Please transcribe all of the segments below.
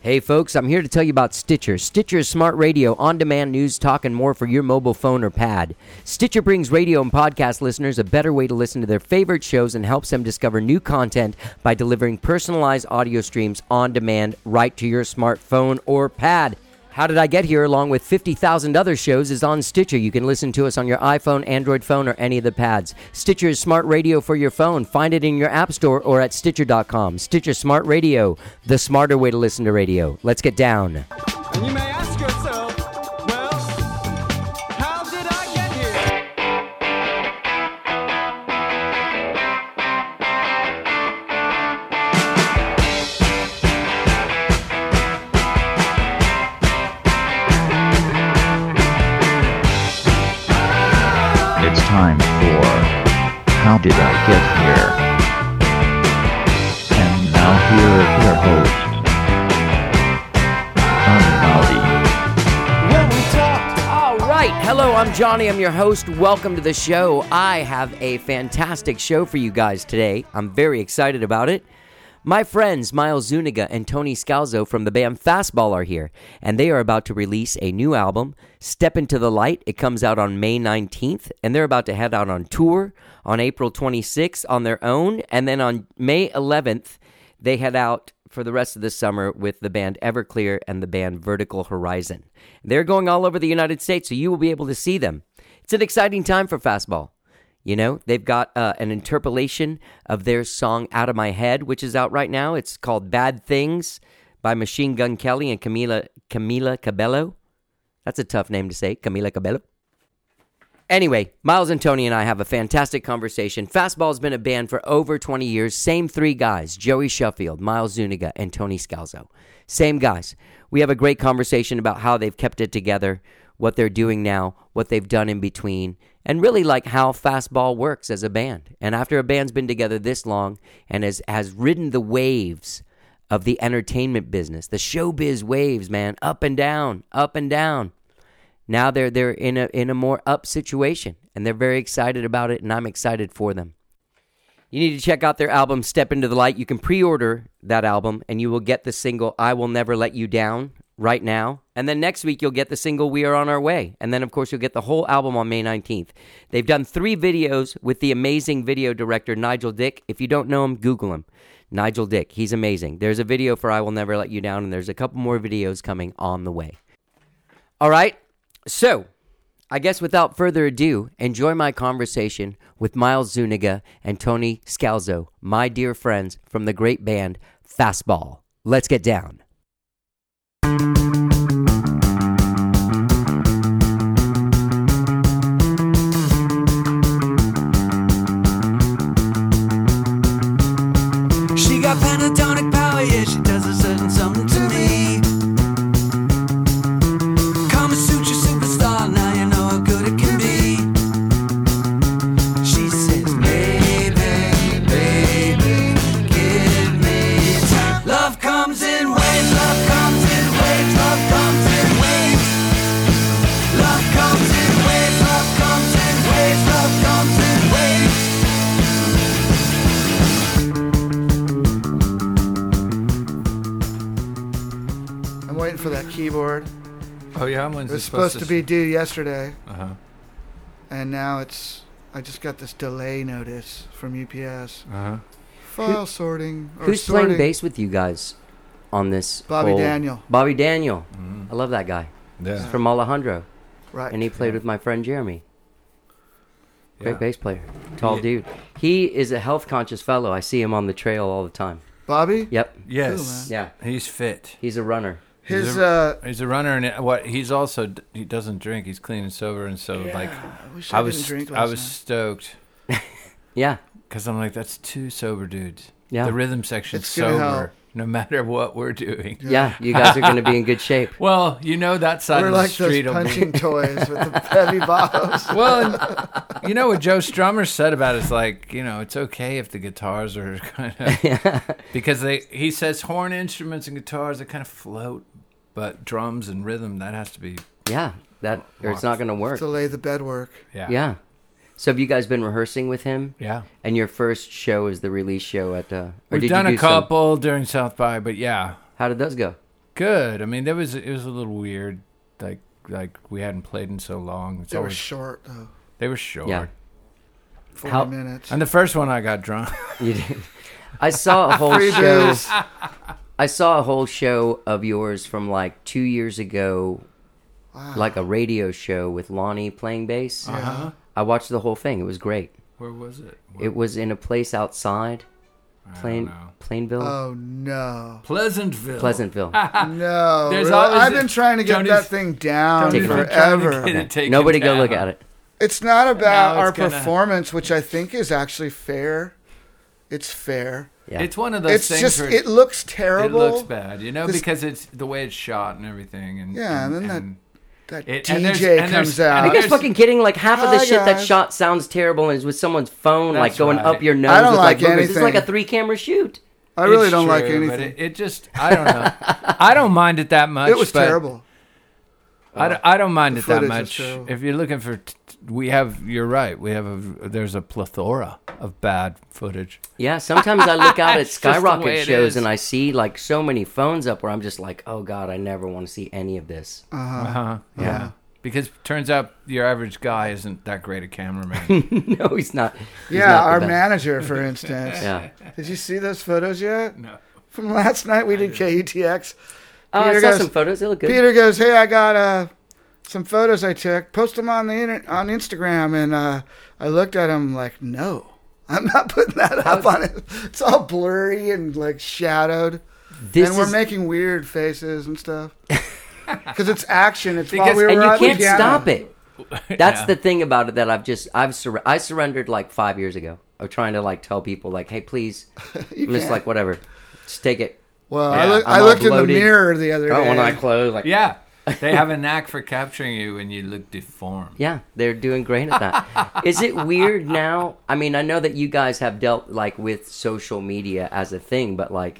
Hey folks, I'm here to tell you about Stitcher. Stitcher is smart radio, on-demand news, talk, and more for your mobile phone or pad. Stitcher brings radio and podcast listeners a better way to listen to their favorite shows and helps them discover new content by delivering personalized audio streams on demand right to your smartphone or pad. How Did I Get Here, along with 50,000 other shows, is on Stitcher. You can listen to us on your iPhone, Android phone, or any of the pads. Stitcher is smart radio for your phone. Find it in your app store or at Stitcher.com. Stitcher Smart Radio, the smarter way to listen to radio. Let's get down. And you may ask yourself, well, how did I get here? It's time for How Did I Get Here? And now here is your host, Johnny Maldi. When we talked, All right. Hello, I'm Johnny. I'm your host. Welcome to the show. I have a fantastic show for you guys today. I'm very excited about it. My friends Miles Zuniga and Tony Scalzo from the band Fastball are here, and they are about to release a new album, Step Into the Light. It comes out on May 19th, and they're about to head out on tour on April 26th on their own, and then on May 11th, they head out for the rest of the summer with the band Everclear and the band Vertical Horizon. They're going all over the United States, so you will be able to see them. It's an exciting time for Fastball. You know, they've got an interpolation of their song Out of My Head, which is out right now. It's called Bad Things by Machine Gun Kelly and Camila Cabello. That's a tough name to say, Camila Cabello. Anyway, Miles and Tony and I have a fantastic conversation. Fastball's been a band for over 20 years. Same three guys, Joey Sheffield, Miles Zuniga, and Tony Scalzo. Same guys. We have a great conversation about how they've kept it together, what they're doing now, what they've done in between, and really like how Fastball works as a band. And after a band's been together this long and has ridden the waves of the entertainment business, the showbiz waves, man, up and down, up and down. Now they're in a more up situation, and they're very excited about it, and I'm excited for them. You need to check out their album, Step Into the Light. You can pre-order that album, and you will get the single, I Will Never Let You Down, right now. And then next week, you'll get the single, We Are On Our Way. And then, of course, you'll get the whole album on May 19th. They've done 3 videos with the amazing video director, Nigel Dick. If you don't know him, Google him. Nigel Dick. He's amazing. There's a video for I Will Never Let You Down, and there's a couple more videos coming on the way. All right. So, I guess without further ado, enjoy my conversation with Miles Zuniga and Tony Scalzo, my dear friends from the great band Fastball. Let's get down. She got pentatonic power, yeah, she does a certain something to me. Kama Sutra superstar, now you know how good it can be. She says, baby, baby, give me time. Love comes in waves, love comes in waves, love comes in waves. Love comes in waves, love comes in waves, love comes in waves. I'm waiting for that keyboard. Oh yeah, when's It was supposed to be due yesterday, and now I just got this delay notice from UPS. File sorting. Or Who's sorting. playing bass with you guys on this? Bobby whole- Daniel. Bobby Daniel. I love that guy. Yeah. He's from Alejandro. Right. And he played with my friend Jeremy. Great Yeah. bass player. Tall dude. He is a health conscious fellow. I see him on the trail all the time. Bobby? Yep. Yes. Yeah. He's fit. He's a runner. His, He's a runner, and he's also, he doesn't drink. He's clean and sober, and so like I wish I didn't drink last I was night. stoked Yeah. because I'm like, that's 2 sober dudes. Yeah. The rhythm section's It's gonna sober, help. no matter what we're doing. Yeah. You guys are going to be in good shape. Well, you know that side We're of the like street. those will be- punching toys with the heavy bottles. Well, and you know what Joe Strummer said about it is like, you know, it's okay if the guitars are kind of because he says horn instruments and guitars, they kind of float, but drums and rhythm, that has to be Yeah. Or it's not going to work. To lay the bed work. Yeah. So have you guys been rehearsing with him? Yeah. And your first show is the release show at... or We've did done you a do some- couple during South by, but yeah. How did those go? Good. I mean, it was a little weird. Like we hadn't played in so long. It's They were always- short, though. They were short. Yeah. 40 How- minutes. And the first one, I got drunk. You did. I saw a whole Free show. booze. I saw a whole show of yours from like 2 years ago, like a radio show with Lonnie playing bass. Uh-huh. I watched the whole thing. It was great. Where was it? It was in a place outside, I don't know. Plainville, Oh, no. Pleasantville. Pleasantville. No. There's really? always I've a- been trying to get Tony's- that thing down Taking it down. forever. Trying to get it taken Nobody go look down. at it. It's not about Now our it's gonna- performance, which I think is actually fair. It's fair. Yeah. It's one of those It's things just, where it looks it terrible. looks bad, you know, This- because it's the way it's shot and everything. And Yeah, and then That It- and there's- DJ and comes there's- out. Are you guys There's- fucking kidding? Like half of the Hi, shit that guys. shot sounds terrible and is with someone's phone, like That's going right. up your nose. I don't with, like boogers. It's like a anything. 3-camera shoot. I really It's don't like true, but anything. it just, I don't know. I don't mind it that much. It was but terrible. I don't mind The it that footage was much. terrible. If you're looking for, you're right. There's a plethora of bad footage. Yeah, sometimes I look out at It's just the way Skyrocket it shows is. and I see like so many phones up where I'm just like, oh god, I never want to see any of this. Uh-huh. Yeah. Because turns out your average guy isn't that great a cameraman. No, he's not. He's Yeah, not the our best. manager, for instance. Yeah. Did you see those photos yet? No. From last night, we did KUTX. Oh, I Peter saw goes- some photos. They look good. Peter goes, "Hey, I got some photos I took. Post them on the on Instagram." And I looked at him like, "No, I'm not putting that up on it. It's all blurry and like shadowed, This and we're is- making weird faces and stuff." Because it's action. It's Because- while we were and you on the can't piano. stop it. That's Yeah. the thing about it that I surrendered like 5 years ago of trying to like tell people like, hey, please, I'm just like whatever, just take it. Well, Yeah, I I'm looked all in the bloated. mirror the other Oh, day. when I close, like Yeah. They have a knack for capturing you when you look deformed. yeah, they're doing great at that. Is it weird now? I mean, I know that you guys have dealt like with social media as a thing, but like,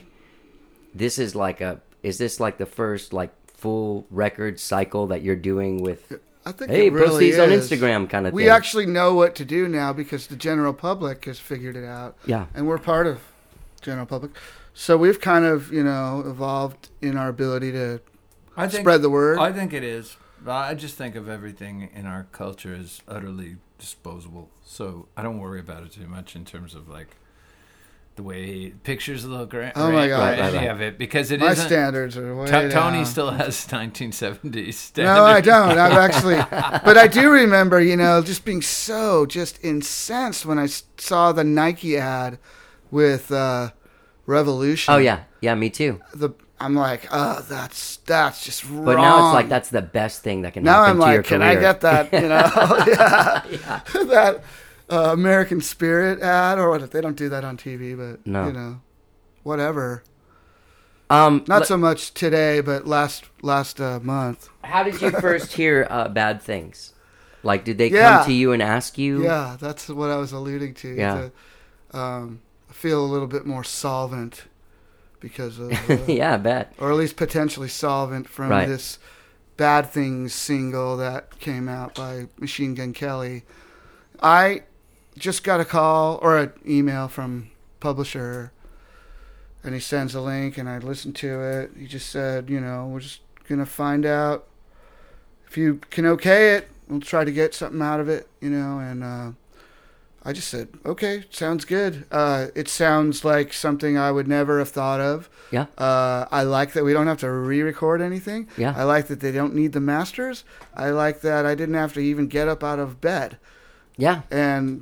is this like the first like full record cycle that you're doing with? I think Hey, it really post these on is. Instagram kind of We thing. actually know what to do now because the general public has figured it out. Yeah. And we're part of general public. So we've kind of, evolved in our ability to spread the word. I think it is. I just think of everything in our culture as utterly disposable. So I don't worry about it too much in terms of like the way pictures look or, Oh my God. or any Right. of it because it My isn't. standards are way Tony down. still has 1970s standards. No, I don't. I've actually, but I do remember, just being so just incensed when I saw the Nike ad with Revolution. Oh yeah, me too. I'm like, oh, that's just wrong. But now it's like that's the best thing that can Now happen I'm to your like, can career. I get that? Yeah. That American Spirit ad, or what? They don't do that on TV, but No. whatever. Not Not so much today, but last month. How did you first hear bad things? Like, did they Yeah. come to you and ask you? Yeah, that's what I was alluding to. Yeah. I feel a little bit more solvent because of, Yeah, I bet. or at least potentially solvent from Right. this Bad Things single that came out by Machine Gun Kelly. I just got a call or an email from publisher, and he sends a link, and I listened to it. He just said, we're just going to find out if you can okay it. We'll try to get something out of it, and I just said, okay, sounds good. It sounds like something I would never have thought of. Yeah. I like that we don't have to re-record anything. Yeah. I like that they don't need the masters. I like that I didn't have to even get up out of bed. Yeah. And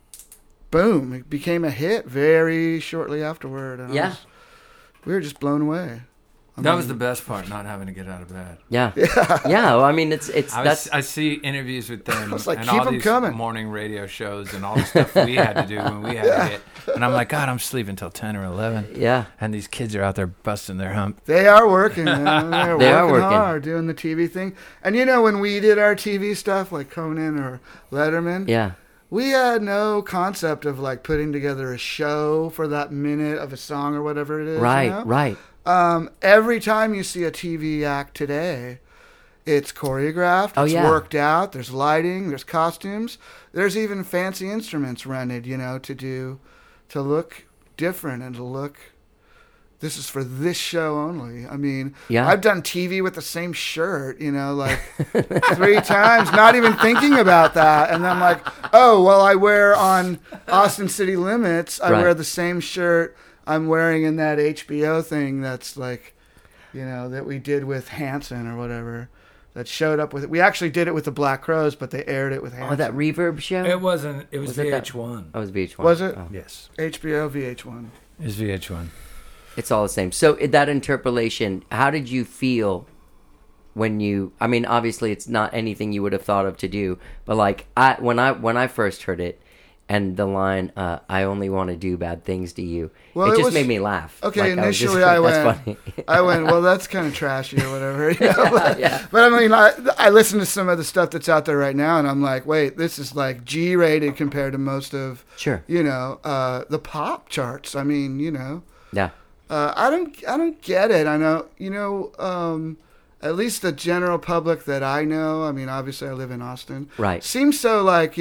boom, it became a hit very shortly afterward. And Yeah. we were just blown away. That was the best part, not having to get out of bed. Yeah. Yeah. Well, I mean, it's I see interviews with them was like, and keep all 'em these coming. morning radio shows and all the stuff we had to do when we had to hit. And I'm like, God, I'm sleeping till 10 or 11. yeah. And these kids are out there busting their hump. They are working. Man. They're They are working working. hard doing the TV thing. And when we did our TV stuff like Conan or Letterman, Yeah. we had no concept of like putting together a show for that minute of a song or whatever it is. Right. Right. Every time you see a TV act today, it's choreographed, Oh, it's yeah. worked out, there's lighting, there's costumes, there's even fancy instruments rented, to look different and to look this is for this show only. I mean, Yeah. I've done TV with the same shirt, like 3 times, not even thinking about that. And I'm like, oh, well, I wear on Austin City Limits, I Right. wear the same shirt I'm wearing in that HBO thing that's like, that we did with Hanson or whatever. That showed up with it. We actually did it with the Black Crowes, but they aired it with Hanson. Oh, that Reverb show? It wasn't. It was Was it that- VH1. Oh, it was VH1. Was it? Oh. Yes, HBO, VH1. it was VH1. It's all the same. So that interpolation, how did you feel when you? I mean, obviously, it's not anything you would have thought of to do, but like when I first heard it, and the line, "I only want to do bad things to you," Well, it it just was- made me laugh. Okay, Like, initially I I was just, went, that's funny. well, that's kind of trashy or whatever. But, Yeah. but I mean, I listen to some of the stuff that's out there right now, and I'm like, wait, this is like G-rated compared to most of, Sure. the pop charts. I mean, Yeah. I don't get it. I know, at least the general public that I know. I mean, obviously I live in Austin. Right. Seems so like,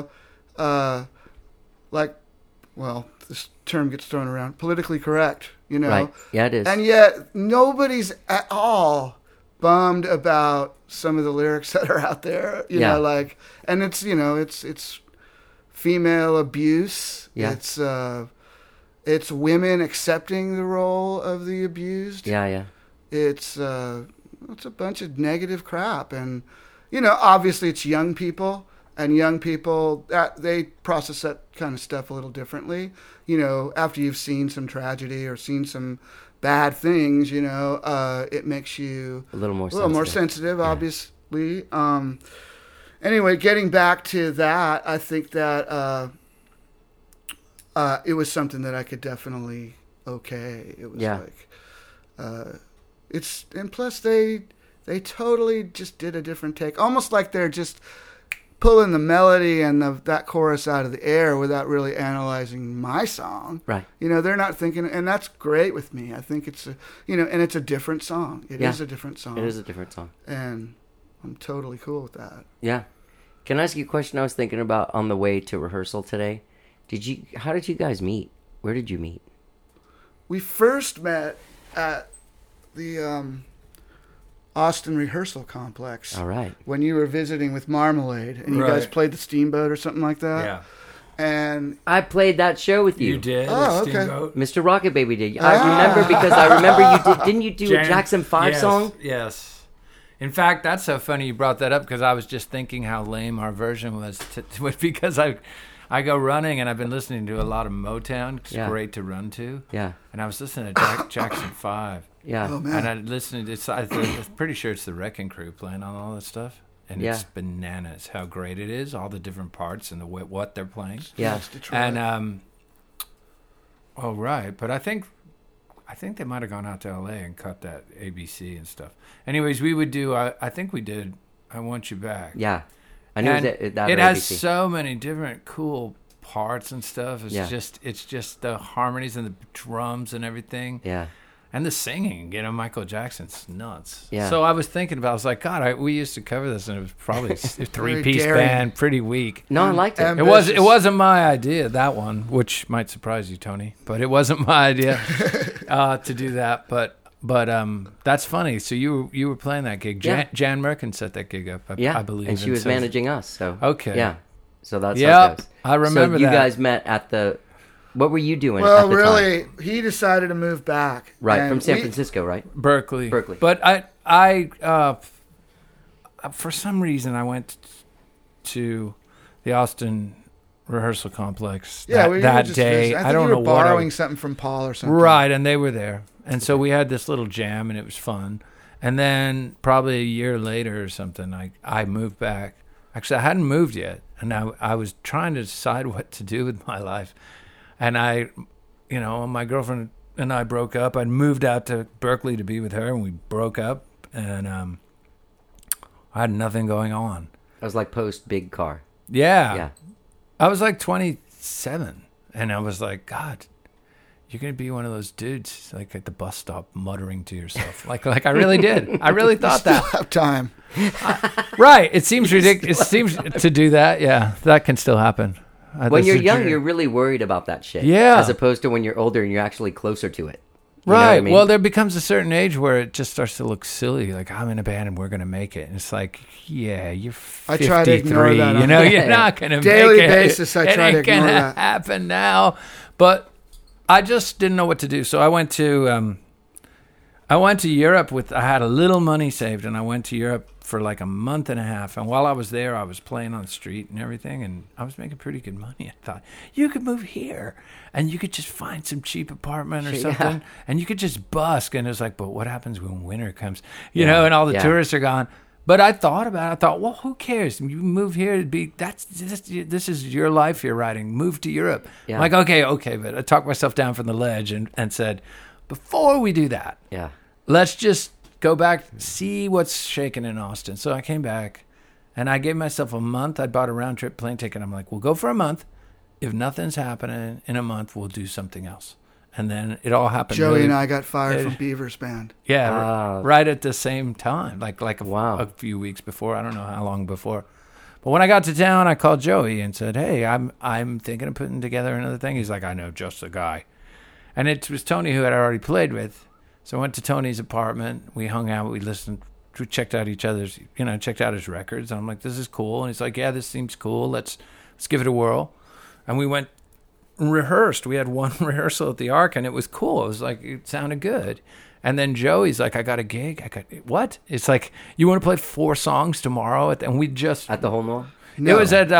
well, this term gets thrown around, politically correct, Right. Yeah, it is. And yet nobody's at all bummed about some of the lyrics that are out there, Yeah. and it's, it's female abuse. Yeah. It's women accepting the role of the abused. Yeah. It's a bunch of negative crap, and obviously it's young people, and young people that they process that kind of stuff a little differently. After you've seen some tragedy or seen some bad things, it makes you A little more sensitive, obviously. Anyway, getting back to that, I think that it was something that I could definitely okay. It was Yeah. and plus they totally just did a different take, almost like they're just pulling the melody and that chorus out of the air without really analyzing my song. Right. They're not thinking, and that's great with me. I think it's and it's a different song. It is Yeah. a different song. It is a different song. And I'm totally cool with that. Yeah. Can I ask you a question I was thinking about on the way to rehearsal today? How did you guys meet? Where did you meet? We first met at the Austin Rehearsal Complex. All right. When you were visiting with Marmalade, and you Right. guys played the Steamboat or something like that. Yeah, And I played that show with you. you did. Oh, okay. Steamboat. Mr. Rocket Baby did. I remember because I remember you did. Didn't you do a Jackson 5 yes, song? Yes. In fact, that's so funny you brought that up because I was just thinking how lame our version was because I go running and I've been listening to a lot of Motown. It's Yeah. great to run to. Yeah. And I was listening to Jackson 5. Yeah. Oh, man. And I listened to I'm pretty sure it's the Wrecking Crew playing on all that stuff. And Yeah. it's bananas how great it is, all the different parts and what they're playing. Yeah. Detroit. And oh right, but I think they might have gone out to L.A. and cut that ABC and stuff. Anyways, we would do. I think we did. I Want You Back. Yeah. I knew And that it or has ABC. so many different cool parts and stuff. It's Yeah. just the harmonies and the drums and everything. Yeah. And the singing, Michael Jackson's nuts. Yeah. So I was thinking about, I was like, God, we used to cover this, and it was probably a three-piece daring. band, pretty weak. No, I liked it. And- It wasn't my idea, that one, which might surprise you, Tony. But it wasn't my idea to do that. But that's funny. So you were playing that gig. Yeah. Jan Merkin set that gig up, Yeah. I believe. And she was so- managing us. So Okay. Yeah. So that's how Yep, it goes. I remember so you that. guys met at the. What were you doing? well, at the really, time? he decided to move back. Right And from San we- Francisco, right? Berkeley. Berkeley. But I for some reason, I went to the Austin Rehearsal Complex Yeah, we were that just day. visiting. I think I don't you know were what. borrowing something from Paul or something. Right, and they were there. And so we had this little jam, and it was fun. And then probably a year later or something, I moved back. Actually, I hadn't moved yet, and I was trying to decide what to do with my life. And my girlfriend and I broke up. I'd moved out to Berkeley to be with her, and we broke up. And I had nothing going on. I was like post big car. Yeah. Yeah. I was like 27, and I was like, God, you're going to be one of those dudes like at the bus stop muttering to yourself. like I really did. I really thought that. Have time. Right. It seems ridiculous. It seems to do that. Yeah. That can still happen. When That's you're a young, dream. you're really worried about that shit. Yeah. As opposed to when you're older and you're actually closer to it. You know what Right. I mean? Well, there becomes a certain age where it just starts to look silly. Like, I'm in a band and we're going to make it. And it's like, yeah, you're 53. I try to ignore that You on know, a you're not going to daily make it. basis, I try to It ain't ignore gonna that. happen now. But I just didn't know what to do. So I went to Europe I had a little money saved, and I went to Europe for like a month and a half. And while I was there, I was playing on the street and everything, and I was making pretty good money. I thought, you could move here, and you could just find some cheap apartment or Yeah. something, and you could just busk. And it was like, but what happens when winter comes? You know, and all the Yeah. tourists are gone. But I thought about it. I thought, well, who cares? You move here, this is your life you're writing. Move to Europe. Yeah. I'm like, okay. But I talked myself down from the ledge and said, before we do that, Yeah. let's just go back, see what's shaking in Austin. So I came back, and I gave myself a month. I bought a round-trip plane ticket. I'm like, we'll go for a month. If nothing's happening in a month, we'll do something else. And then it all happened. Joey really- and I got fired from Beaver's band. Yeah, Wow. right at the same time, like Wow. a few weeks before. I don't know how long before. But when I got to town, I called Joey and said, hey, I'm thinking of putting together another thing. He's like, I know just the guy. And it was Tony who I'd already played with. So I went to Tony's apartment. We hung out. We listened. We checked out checked out his records. And I'm like, this is cool. And he's like, yeah, this seems cool. Let's give it a whirl. And we went and rehearsed. We had one rehearsal at the Ark, and it was cool. It was like, it sounded good. And then Joey's like, I got a gig. What? It's like, you want to play 4 songs tomorrow? And we just, At the Hole in the Wall? No. it was at,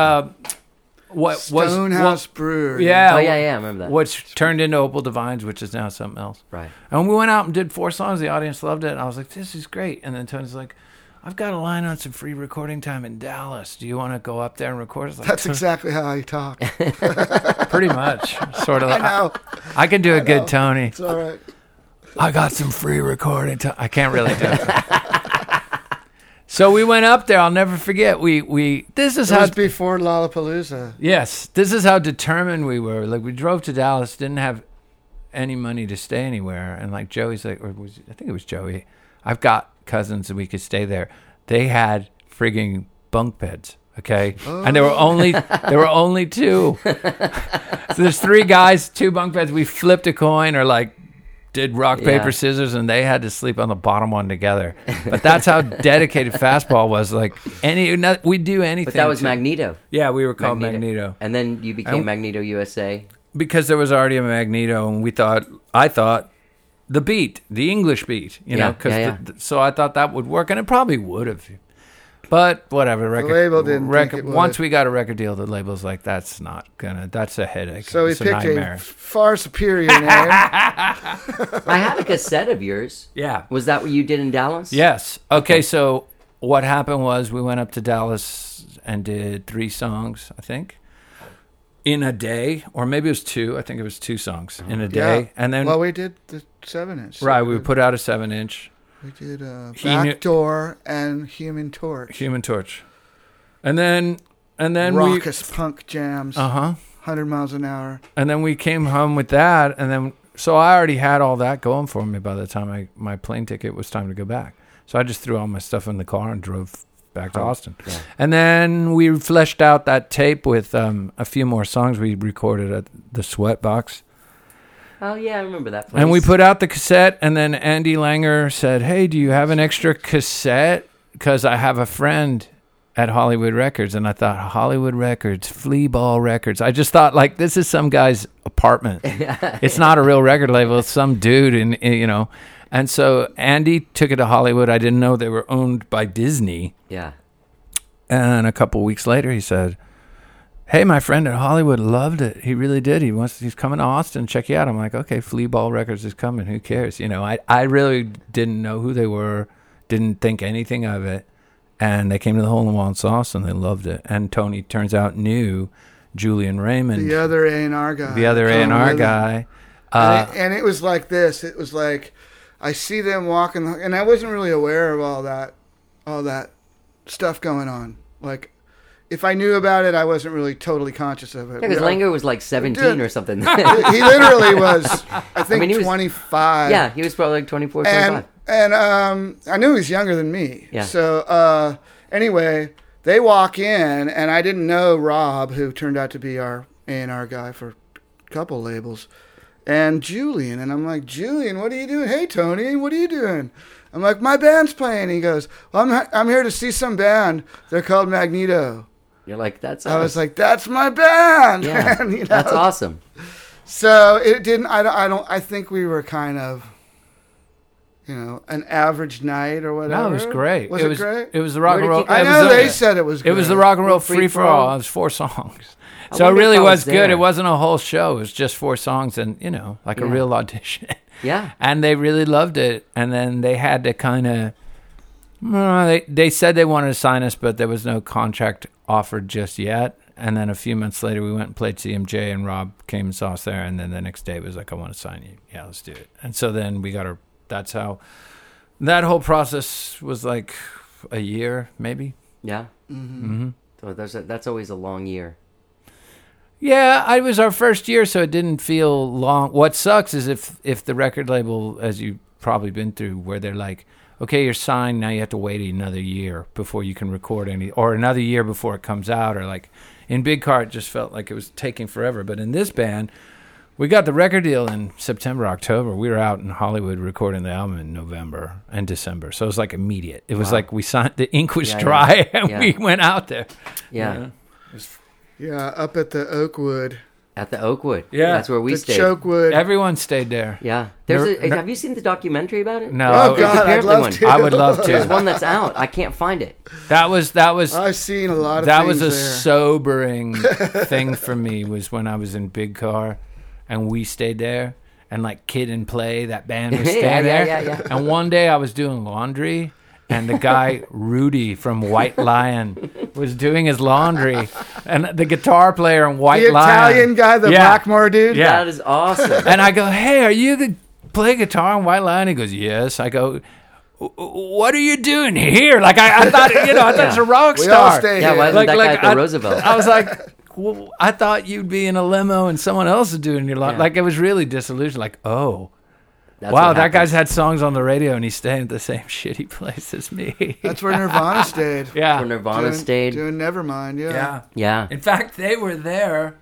Stonehouse Brewery. Yeah. Oh, yeah, I remember that. Which turned into Opal Divines, which is now something else. Right. And we went out and did 4 songs. The audience loved it. And I was like, this is great. And then Tony's like, I've got a line on some free recording time in Dallas. Do you want to go up there and record? I was like, That's exactly how I talk. pretty much. Sort of. I know. I can do a good Tony. It's all right. I got some free recording time. I can't really do it. So we went up there. I'll never forget. This is It how was before Lollapalooza. Yes, this is how determined we were. Like, we drove to Dallas, didn't have any money to stay anywhere, and like Joey's like, I think it was Joey. I've got cousins and we could stay there. They had frigging bunk beds, okay, and there were only 2. So there's 3 guys, 2 bunk beds. We flipped a coin or like did rock paper Yeah. scissors, and they had to sleep on the bottom one together. But that's how dedicated Fastball was. Like we'd do anything. But that was to- Magneto. Yeah, we were called Magneto. And then you became And- Magneto USA. Because there was already a Magneto, and I thought the beat, the English beat, you know, Yeah, so I thought that would work, and it probably would have. But whatever, label didn't think it would. once we got a record deal, the label's like, that's a headache. So we It's a picked a nightmare. far superior name. I had a cassette of yours. Yeah. Was that what you did in Dallas? Yes. Okay, so what happened was we went up to Dallas and did 3 songs, I think, in a day, or maybe it was 2. I think it was 2 songs in a day, Yeah. and then Well, we did the 7-inch. right, we put out a 7-inch. We did He knew- Backdoor and Human Torch. Human Torch, and then Raucous punk jams. 100 miles an hour. and then we came home with that, and then so I already had all that going for me by the time my plane ticket was time to go back. So I just threw all my stuff in the car and drove back to Austin, and then we fleshed out that tape with a few more songs we recorded at the Sweatbox. Oh, yeah, I remember that place. And we put out the cassette, and then Andy Langer said, hey, do you have an extra cassette? Because I have a friend at Hollywood Records. And I thought, Hollywood Records, Fleaball Records. I just thought, like, this is some guy's apartment. It's not a real record label. It's some dude, you know. And so Andy took it to Hollywood. I didn't know they were owned by Disney. Yeah. And a couple weeks later, he said, hey, my friend at Hollywood loved it. He really did. He's coming to Austin. Check you out. I'm like, okay, Fleaball Records is coming. Who cares? You know, I really didn't know who they were, didn't think anything of it. And they came to the Hole in the Wall in Sauce, and they loved it. And Tony, turns out, knew Julian Raymond, The other A&R guy. the other Come A&R with him. guy. And it was like this. It was like, I see them walking, and I wasn't really aware of all that stuff going on. Like, if I knew about it, I wasn't really totally conscious of it. Yeah, because Langer was like 17 or something. He literally was, I think, mean, he was- 25. Yeah, he was probably like 24, 25. And I knew he was younger than me. Yeah. So anyway, they walk in, and I didn't know Rob, who turned out to be our A&R guy for a couple labels. and Julian. And I'm like, Julian, what are you doing? Hey, Tony, what are you doing? I'm like, my band's playing. He goes, well, I'm here to see some band. They're called Magneto. You're like, that's I was us. like, that's my band. yeah, And, you know, that's awesome. So it didn't. I think we were kind of, an average night or whatever. No, it was great. Was it great? It was the rock Where and did roll. you go? I it know was they the- said it was. It was the great. rock and roll Free free for for all. all. It was 4 songs. I So it wonder if really I was was good. there. It wasn't a whole show. It was just 4 songs and, like a Yeah. real audition. Yeah. And they really loved it. And then they had to kind of, they said they wanted to sign us, but there was no contract offered just yet. And then a few months later, we went and played CMJ, and Rob came and saw us there. And then the next day, it was like, I want to sign you. Yeah, let's do it. And so then we got that's how that whole process was like a year, maybe. Yeah. Mm-hmm. So that's always a long year. Yeah, it was our first year, so it didn't feel long. What sucks is if the record label, as you've probably been through, where they're like, okay, you're signed, now you have to wait another year before you can record or another year before it comes out, or like in Big Car, it just felt like it was taking forever. But in this band, we got the record deal in September, October. We were out in Hollywood recording the album in November and December, so it was like immediate. It was like we signed, the ink was dry, and we went out there. Yeah. Yeah, up at the Oakwood, At the Oakwood. Yeah. That's where we the stayed. Chokewood. Everyone stayed there. Yeah. No- Have you seen the documentary about it? No, Oh it- God, I'd apparently love one. to. I would love There's to. one that's out. I can't find it. That was I've seen a lot of that things was a there. sobering thing for me, was when I was in Big Car and we stayed there, and like Kid and Play, that band was staying Yeah, there. yeah. And one day I was doing laundry, and the guy Rudy from White Lion was doing his laundry, and the guitar player in White the Lion, Italian guy, the Yeah. Blackmore dude. Yeah. That is awesome. And I go, hey, are you the play guitar in White Lion? He goes, yes. I go, what are you doing here? Like I thought, I thought it's a rock We star. all stay Yeah, here. why isn't that guy at the Roosevelt? I was like, well, I thought you'd be in a limo and someone else is doing your life. Yeah. Like, it was really disillusioned. Like, oh, That's wow, what that guy's happens. had songs on the radio and he's staying at the same shitty place as me. That's where Nirvana stayed. yeah. Where Nirvana doing, stayed. doing Nevermind. Yeah. Yeah. Yeah. In fact, they were there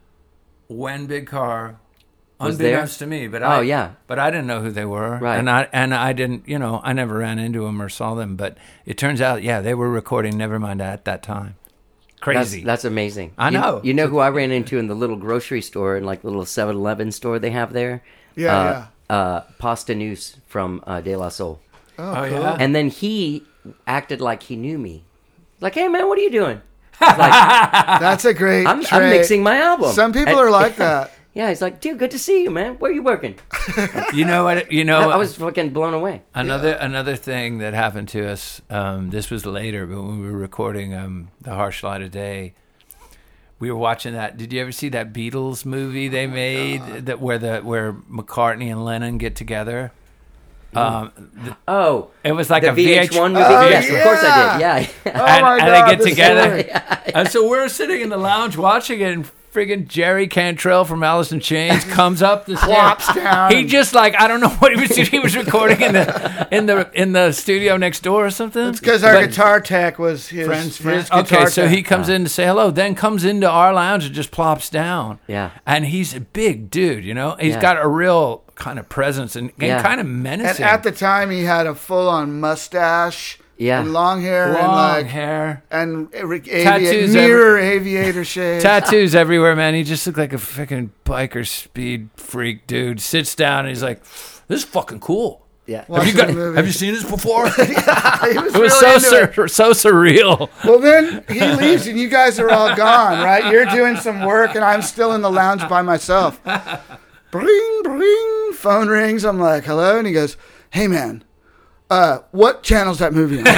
when Big Car, Was unbeknownst there? to me, but Oh, yeah. but I didn't know who they were, Right. And I didn't, I never ran into them or saw them, but it turns out, yeah, they were recording Nevermind at that time. Crazy. That's amazing. I know. You know who I ran into in the little grocery store, in like the little 7-Eleven store they have there? Yeah, Pasta Noose from De La Soul. oh yeah. And then he acted like he knew me. Like, hey man, what are you doing? I was like, That's a great I'm trait. mixing my album. Some people And- are like that. Yeah, he's like, dude, good to see you, man. Where are you working? You know what? I was fucking blown away. Another thing that happened to us. This was later, but when we were recording the Harsh Light of Day, we were watching that. Did you ever see that Beatles movie they made where McCartney and Lennon get together? Oh, It was like the a VH1 VH1 movie? Oh, yes, of course I did. Yeah. Oh my and God, they get this together. story. And so we're sitting in the lounge watching it, and friggin' Jerry Cantrell from Alice in Chains comes up the Plops stairs. down. He just like, I don't know what he was doing. He was recording in the studio next door or something. It's because our But- guitar tech was his friends. guitar Okay, so tech. he comes in to say hello, then comes into our lounge and just plops down. Yeah. And he's a big dude, He's Yeah. got a real kind of presence and Yeah. kind of And menacing. at the time, he had a full-on mustache. Yeah. And long hair and long like hair. and Tattoos mirror aviator shades. Tattoos everywhere, man. He just looked like a freaking biker speed freak dude. Sits down and he's like, "This is fucking cool. Yeah. Watch Have you the movie. have you seen this before?" He was It was really so into it. so surreal. Well, then he leaves and you guys are all gone, right? You're doing some work and I'm still in the lounge by myself. Bring, bring. Phone rings. I'm like, hello? And he goes, hey, man, what channel's that movie on?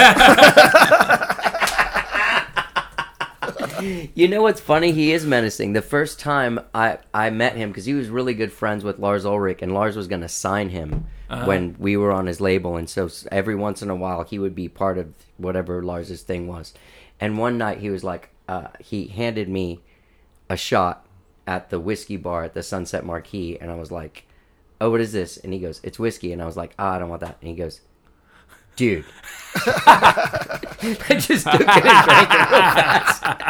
You know what's funny? He is menacing. The first time I met him, because he was really good friends with Lars Ulrich, and Lars was going to sign him when we were on his label. And so every once in a while, he would be part of whatever Lars's thing was. And one night he was like, he handed me a shot at the whiskey bar at the Sunset Marquee. And I was like, oh, what is this? And he goes, it's whiskey. And I was like, I don't want that. And he goes, dude. I just took it and drank it real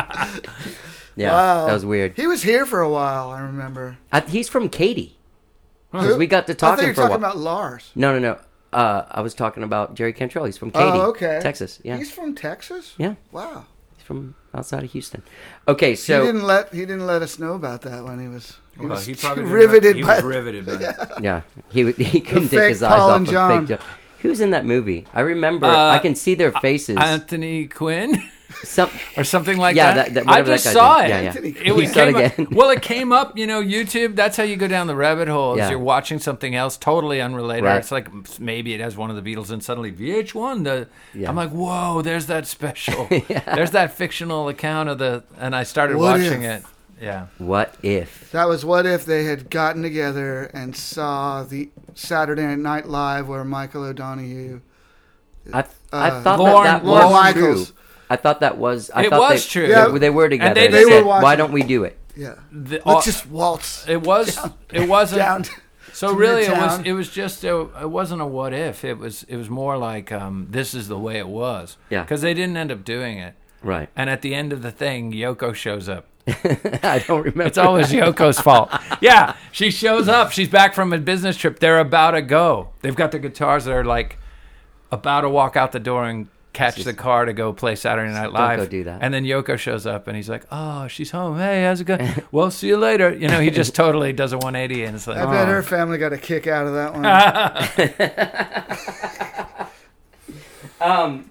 fast. Yeah, Wow. that was weird. He was here for a while, I remember. He's from Katy. because we got to I thought talking you were for a talking while. about Lars. No. I was talking about Jerry Cantrell. He's from Katy, Oh, okay. Texas. Yeah, He's from Texas? yeah, Wow. he's from outside of Houston. Okay, He so didn't let us know about that when he was Well, he probably riveted he by was riveted by it. yeah, he couldn't take fake his eyes Paul off and of John. fake Joe. Who's in that movie? I remember. I can see their faces. Anthony Quinn Some, or something like Yeah, that. that- I whatever that just guy's saw name. it. Yeah, yeah. Anthony It He saw it came up, again. well, it came up, YouTube. That's how you go down the rabbit hole. Is Yeah. You're watching something else totally unrelated. Right. It's like maybe it has one of the Beatles, and suddenly VH1. Yeah. I'm like, whoa, there's that special. There's that fictional account of the, and I started What watching if? it. Yeah. what if? That was what if they had gotten together and saw the Saturday Night Live where Michael O'Donoghue. I thought Lorne- that Lorne was Michaels. true. I thought that was. It thought was they, true. Yeah. They were together. And they They were said, watching- "Why don't we do it?" Yeah. The- Let's just waltz It was. It wasn't. down. So to really, Midtown. it was just it wasn't a what if. It was more like this is the way it was. Yeah. Because they didn't end up doing it. Right. And at the end of the thing, Yoko shows up. I don't remember. It's always Yoko's fault. Yeah, she shows up. She's back from a business trip. They're about to go. They've got the guitars that are like about to walk out the door and catch the car to go play Saturday Night Live. go do that. And then Yoko shows up and he's like, "Oh, she's home. Hey, how's it going? Well, see you later." He just totally does a 180 and it's like, I bet her family got a kick out of that one.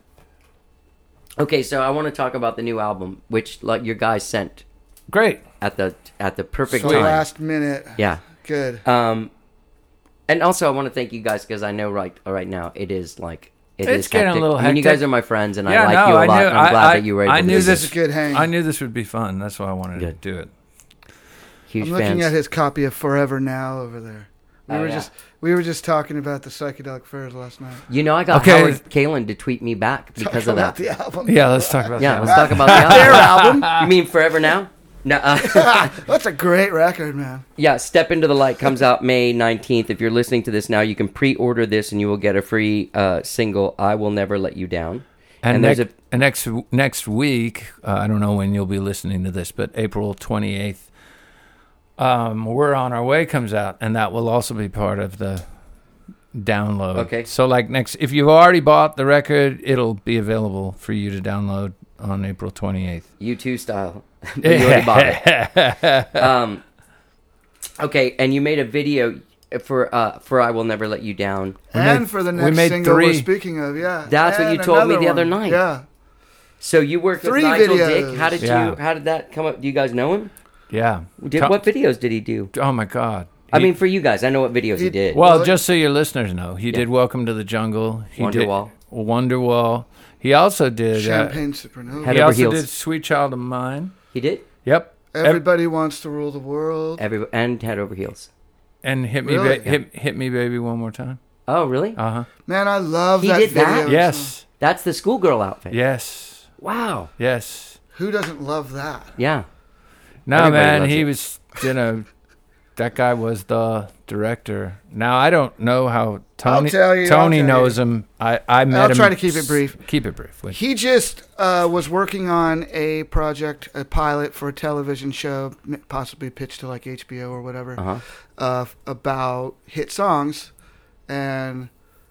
Okay, so I want to talk about the new album, which like your guys sent great. at the perfect So time. last minute. Yeah. Good. And also I want to thank you guys because I know right now it is like it It's is getting a hectic. little I mean, you hectic. guys are my friends, and Yeah, I like no, you a I lot. knew- and I'm glad I- that you were able I to knew do this this. is a good hang. I knew this would be fun. That's why I wanted Good. to do it. Huge I'm looking fans. at his copy of Forever Now over there. We were just talking about the Psychedelic Furs last night. You know, I got Okay. Howard Kalen to tweet me back because of About that. the album. Yeah, let's talk about Yeah, that. let's talk about the Their album. album. You mean Forever Now? No. That's a great record, man. Yeah, Step Into the Light comes out May 19th. If you're listening to this now, you can pre-order this and you will get a free single, I Will Never Let You Down. And, there's next week, I don't know when you'll be listening to this, but April 28th, We're On Our Way comes out, and that will also be part of the download. Okay. So if you've already bought the record, it'll be available for you to download on April 28th. U2 style. But you already bought it. Okay, and you made a video for I Will Never Let You Down. And for the we next made single we're 3. speaking of, yeah. That's what And you told me another the other one. night. Yeah. So you worked with 3 Nigel videos. Dick. How did Yeah. how did that come up? Do you guys know him? Yeah. What videos did he do? Oh, my God. I mean, for you guys, I know what videos he did. Well, Well, just so your listeners know, he did Welcome to the Jungle. He Wonderwall. did Wonderwall. He also did... Champagne Supernova. Head he Over also Heels. did Sweet Child of Mine. He did. Yep. Everybody Wants to Rule the World. And Head Over Heels. And Hit Me, Really? hit Me Baby One More Time. Oh, really? Uh-huh. Man, I love He that did video. that? Yes. That's the schoolgirl outfit. Yes. Wow. Yes. Who doesn't love that? Yeah. No, Everybody man, loves he it. was, that guy was the director. Now, I don't know how Tony tell you, Tony I'll tell knows him. I met I'll him. try to keep it brief. Keep it brief. Wait. He just was working on a project, a pilot for a television show, possibly pitched to like HBO or whatever, about hit songs and,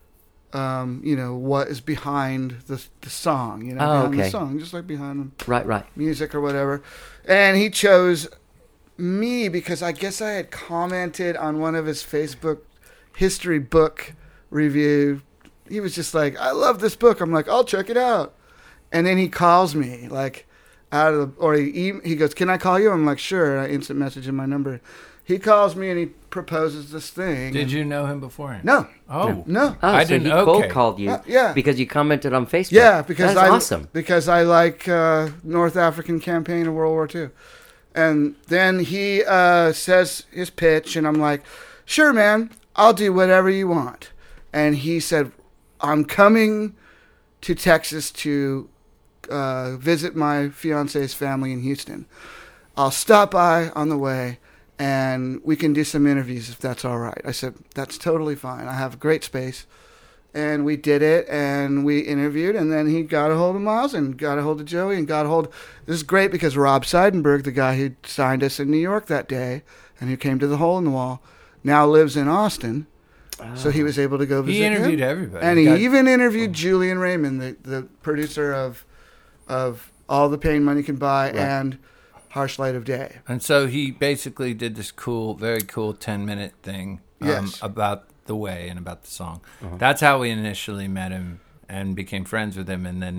what is behind the song, Oh, behind okay. the song, just like behind the Right. music or whatever. And he chose me because I guess I had commented on one of his Facebook history book review. He was just like, I love this book. I'm like, I'll check it out. And then he calls me like out of the, or he goes, can I call you? I'm like, sure. I instant message him my number. He calls me and he proposes this thing. Did you know him beforehand? No. Oh. No. Oh, I so didn't- he cold okay. called you Yeah. because you commented on Facebook. Yeah, because That's I awesome. because I like North African campaign of World War II, and then he says his pitch, and I'm like, "Sure, man, I'll do whatever you want." And he said, "I'm coming to Texas to visit my fiance's family in Houston. I'll stop by on the way." And we can do some interviews if that's all right. I said, that's totally fine. I have great space. And we did it, and we interviewed, and then he got a hold of Miles and got a hold of Joey and got a hold. This is great because Rob Seidenberg, the guy who signed us in New York that day and who came to the Hole in the Wall, now lives in Austin. So he was able to go visit He interviewed him. everybody. And he Got- even interviewed Julian Raymond, the producer of All the Pain Money Can Buy and Harsh Light of Day. And so he basically did this cool, very cool 10-minute thing Yes. about the way and about the song. That's how we initially met him and became friends with him. And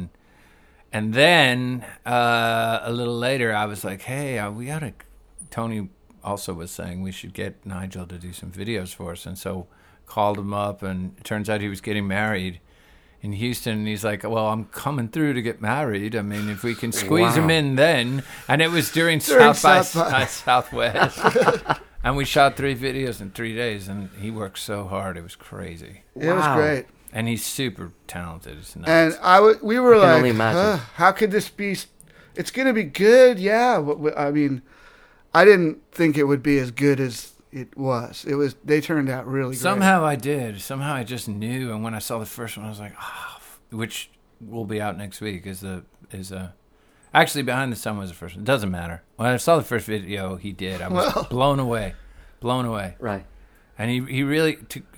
then a little later, I was like, hey, we got to... Tony also was saying we should get Nigel to do some videos for us. And so called him up, and it turns out he was getting married in Houston, and he's like, well, I'm coming through to get married. I mean, if we can squeeze him in then. And it was during South by Southwest. And we shot 3 videos in 3 days, and he worked so hard. It was crazy. It was Wow. great. And he's super talented. It's nuts. And we were can only like, imagine. how could this be? It's going to be good. Yeah. I mean, I didn't think it would be as good as it was. They turned out really great. Somehow I did. Somehow I just knew. And when I saw the first one, I was like, which will be out next week. Actually, Behind the Sun was the first one. It doesn't matter. When I saw the first video he did, I was blown away. Right. And he really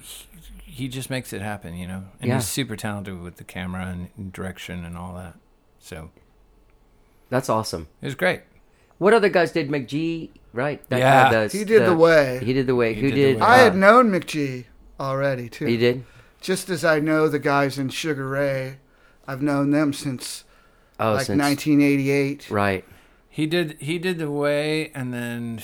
he just makes it happen, you know. And Yeah. he's super talented with the camera and direction and all that. So That's awesome. it was great. What other guys did McGee? Right. That Yeah. guy, He did The Way. He did The Way. He Who did The did? Way. I had known McGee already, too. He did? Just as I know the guys in Sugar Ray. I've known them since Oh, like since 1988. Right. He did The Way, and then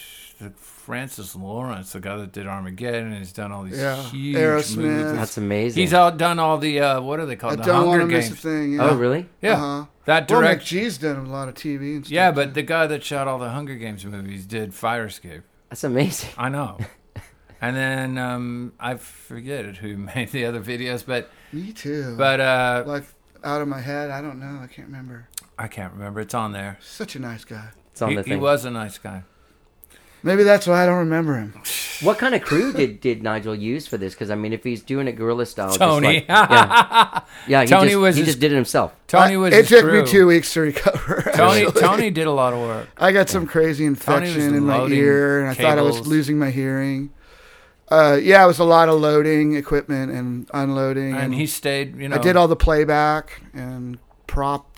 Francis Lawrence, the guy that did Armageddon, has done all these huge Aerosmith. movies. That's amazing. He's done all the what are they I called? The don't want Hunger to miss a Games. thing. Yeah. Oh, really? Yeah, Uh-huh. that Well, direct. McGee's done a lot of TV and stuff. Yeah, but the guy that shot all the Hunger Games movies did Fire Escape. That's amazing. I know. And then I forget who made the other videos, but Me too. like out of my head, I don't know. I can't remember. I can't remember. It's on there. Such a nice guy. It's on the He thing. was a nice guy. Maybe that's why I don't remember him. What kind of crew did Nigel use for this? Because I mean, if he's doing it guerrilla style, Tony. just like, yeah, Tony he was just his- did it himself. Tony was. It his took crew. me 2 weeks to recover. actually. Tony did a lot of work. I got some crazy Tony was infection in my loading ear, and I thought I was cables. losing my hearing. Yeah, it was a lot of loading equipment and unloading. And he stayed, you know. I did all the playback and prop.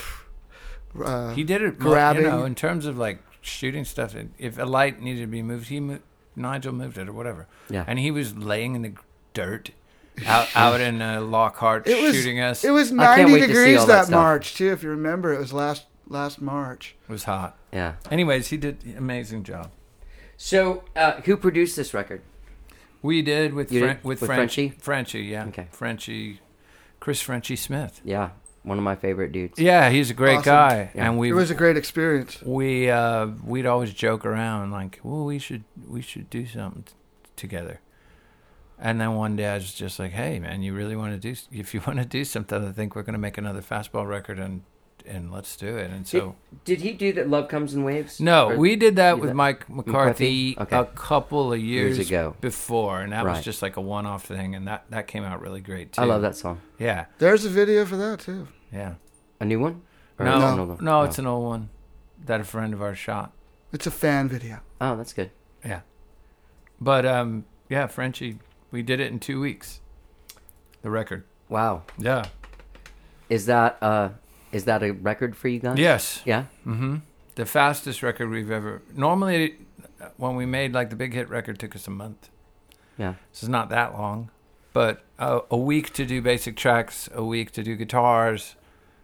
He did it, grabbing. you know, in terms of like shooting stuff. If a light needed to be moved, Nigel moved it or whatever. Yeah. And he was laying in the dirt out in Lockhart It was shooting us. It was I can't 90 wait to see degrees all that that stuff. March too. If you remember, it was last March. It was hot. Yeah. Anyways, he did an amazing job. So, who produced this record? We did with You did? With Frenchie? Frenchie, yeah. Okay. Chris Frenchie Smith. Yeah, one of my favorite dudes. Yeah, he's a great Awesome. guy, Yeah. and It was a great experience. we'd always joke around like, well, we should do something together. And then one day I was just like, hey man, you really want to if you want to do something, I think we're going to make another Fastball record and let's do it. And so Did he do that? Love Comes in Waves? no, Or- we did that you with did- Mike McCarthy Okay. a couple of years ago. before, and that Right. was just like a one-off thing, and that came out really great too. I love that song. Yeah, There's a video for that too. yeah. A new one? Or No, is it no, an old one? it's an old one that a friend of ours shot. It's a fan video. Oh, that's good. Yeah, but yeah, Frenchie, we did it in 2 weeks. The record. Wow. Yeah. Is that a record for you guys? Yes. Yeah. Mm-hmm. The fastest record we've ever. Normally, when we made like the big hit record, took us a month. Yeah. This is not that long, but a week to do basic tracks, a week to do guitars,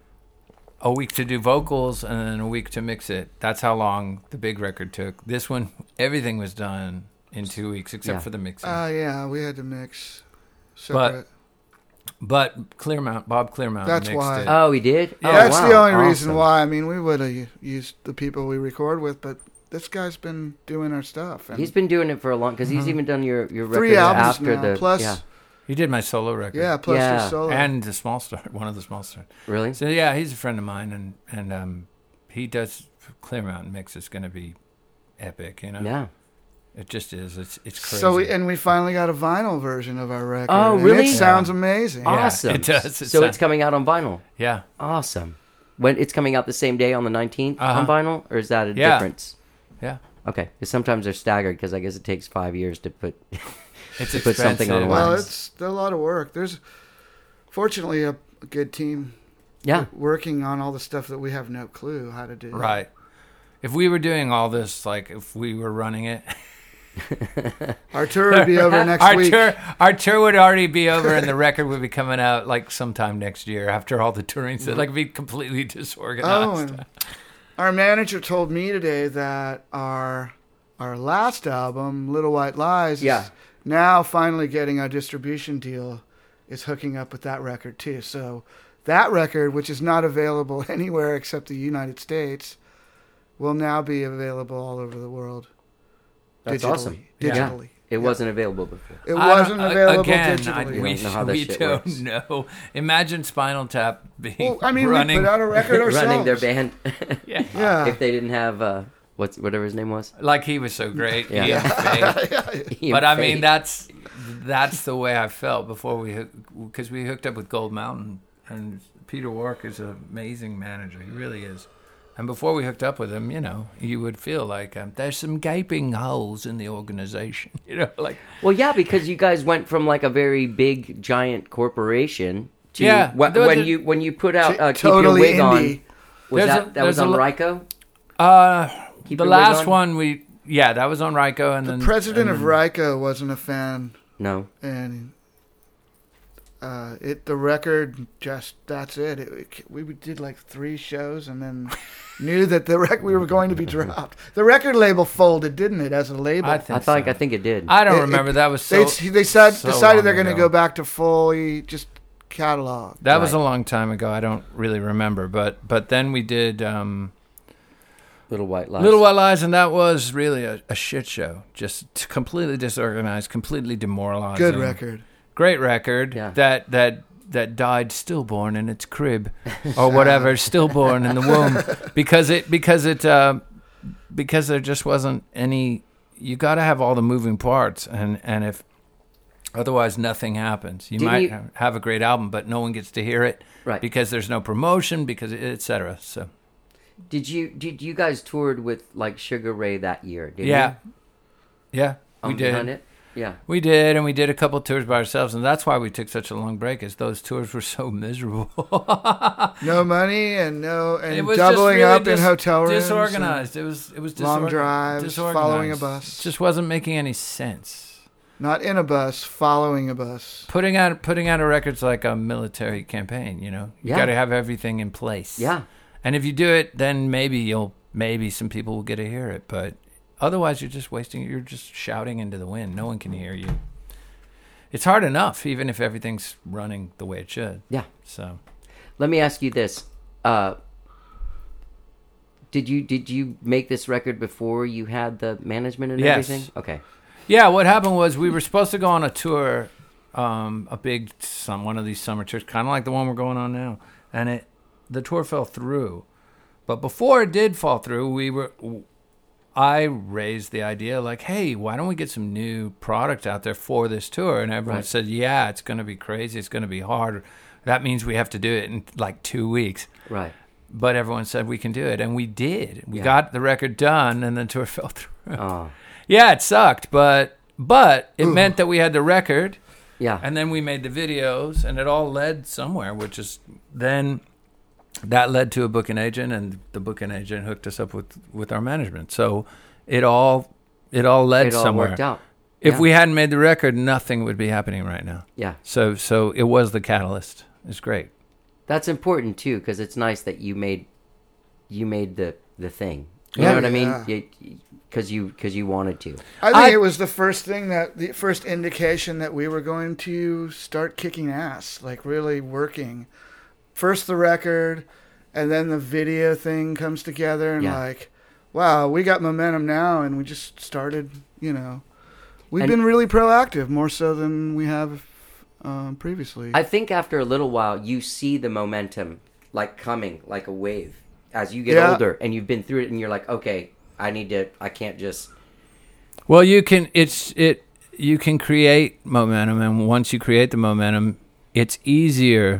a week to do vocals, and then a week to mix it. That's how long the big record took. This one, everything was done in 2 weeks except Yeah. for the mixing. Yeah, we had to mix. Separate. But Bob Clearmount That's mixed why. it. Oh, he did? Yeah. Oh, That's wow. the only reason Awesome. why. I mean, we would have used the people we record with, but this guy's been doing our stuff. And He's been doing it for a long, because he's even done your record 3 albums after now, the, plus yeah. He did my solo record. yeah, plus Yeah. the solo. And the Small Start, one of the Small Start. Really? So yeah, he's a friend of mine, and he does Clearmount mix. It's going to be epic, you know. Yeah. It just is. It's crazy. So we finally got a vinyl version of our record. Oh, and really? It sounds amazing. Yeah, Awesome. it does. It So sounds- it's coming out on vinyl. yeah, Awesome. When it's coming out the same day on the 19th Uh-huh. on vinyl, or is that a Yeah. difference? yeah. Okay. 'Cause sometimes they're staggered because I guess it takes 5 years to put It's to put something expensive. on Well, wax. it's a lot of work. There's fortunately a good team Yeah. working on all the stuff that we have no clue how to do. Right. If we were doing all this, like if we were running it, Our tour would be over next week. Our tour would already be over, and the record would be coming out like sometime next year after all the touring. So like, be completely disorganized. And our manager told me today that our last album, Little White Lies, Yeah. is now finally getting a distribution deal, is hooking up with that record too. So that record, which is not available anywhere except the United States, will now be available all over the world. That's digitally. awesome. Digitally. Yeah. It wasn't available before. It wasn't available again, digitally. We don't know how that we shit don't works. know. Imagine Spinal Tap being Well, I mean, running. we put out a record ourselves. Running their band. Yeah. If they didn't have whatever his name was. like he was so great. Yeah. Ian Fay. Ian But I Fay. mean, that's the way I felt before because we hooked up with Gold Mountain, and Peter Wark is an amazing manager. He really is. And before we hooked up with him, you know, you would feel like there's some gaping holes in the organization. You know, like Well, yeah, because you guys went from like a very big giant corporation to Yeah, there was when you put out Keep Totally Your Wig On. indie. Was There's that there's was on lo- Ryko? Keep the Your Wig last On? one that was on Ryko, and then President and of then- Ryko wasn't a fan, No. and the record just that's it. We did like 3 shows, and then knew that we were going to be dropped. The record label folded, didn't it? As a label, I think I so. think it did. I don't It- remember. it- That was so. they so decided long they're going to ago. go back to fully just catalog. That was Right. a long time ago. I don't really remember, but then we did Little White Lies. Little White Lies, and that was really a shit show. Just completely disorganized, completely demoralizing. Good record. Great record. Yeah. That died stillborn in its crib, or whatever, stillborn in the womb, because there just wasn't any. You got to have all the moving parts, and if otherwise nothing happens. You Didn't might you- have a great album, but no one gets to hear it, Right. Because there's no promotion, because etc. So Did you guys toured with like Sugar Ray that year? Didn't yeah, you? yeah, we Behind did. it? Yeah. We did, and we did a couple tours by ourselves, and that's why we took such a long break. Is those tours were so miserable. No money and It was doubling just really up in hotel rooms. disorganized. It was long drives, disorganized. following a bus. It just wasn't making any sense. Not in a bus, following a bus. Putting out a record's like a military campaign. You know, you Yeah. got to have everything in place. Yeah. And if you do it, then maybe some people will get to hear it, but otherwise you're just shouting into the wind. No one can hear you. It's hard enough, even if everything's running the way it should. Yeah. So Let me ask you this. Did you make this record before you had the management and Yes. everything? Okay. yeah, what happened was we were supposed to go on a tour, one of these summer tours, kind of like the one we're going on now, and the tour fell through. But before it did fall through, I raised the idea like, hey, why don't we get some new product out there for this tour? And everyone Right. said, yeah, it's going to be crazy. It's going to be hard. That means we have to do it in like 2 weeks. Right. But everyone said we can do it. And we did. We Yeah. got the record done, and the tour fell through. Oh. Yeah, it sucked, but it meant that we had the record, Yeah. and then we made the videos, and it all led somewhere, which is then that led to a booking agent, and the booking agent hooked us up with our management. So it all led it all somewhere. worked out. If Yeah. we hadn't made the record, nothing would be happening right now. Yeah. So it was the catalyst. It's great. That's important too, because it's nice that you made the thing. You Yeah. know what I mean? Yeah. Because you wanted to. I think I- it was the first indication that we were going to start kicking ass, like really working. First the record, and then the video thing comes together, and Yeah. like, wow, we got momentum now, and we just started. We've And- been really proactive, more so than we have previously. I think after a little while, you see the momentum like coming like a wave as you get Yeah. older, and you've been through it, and you're like, okay, I can't just. Well, you can create momentum, and once you create the momentum, it's easier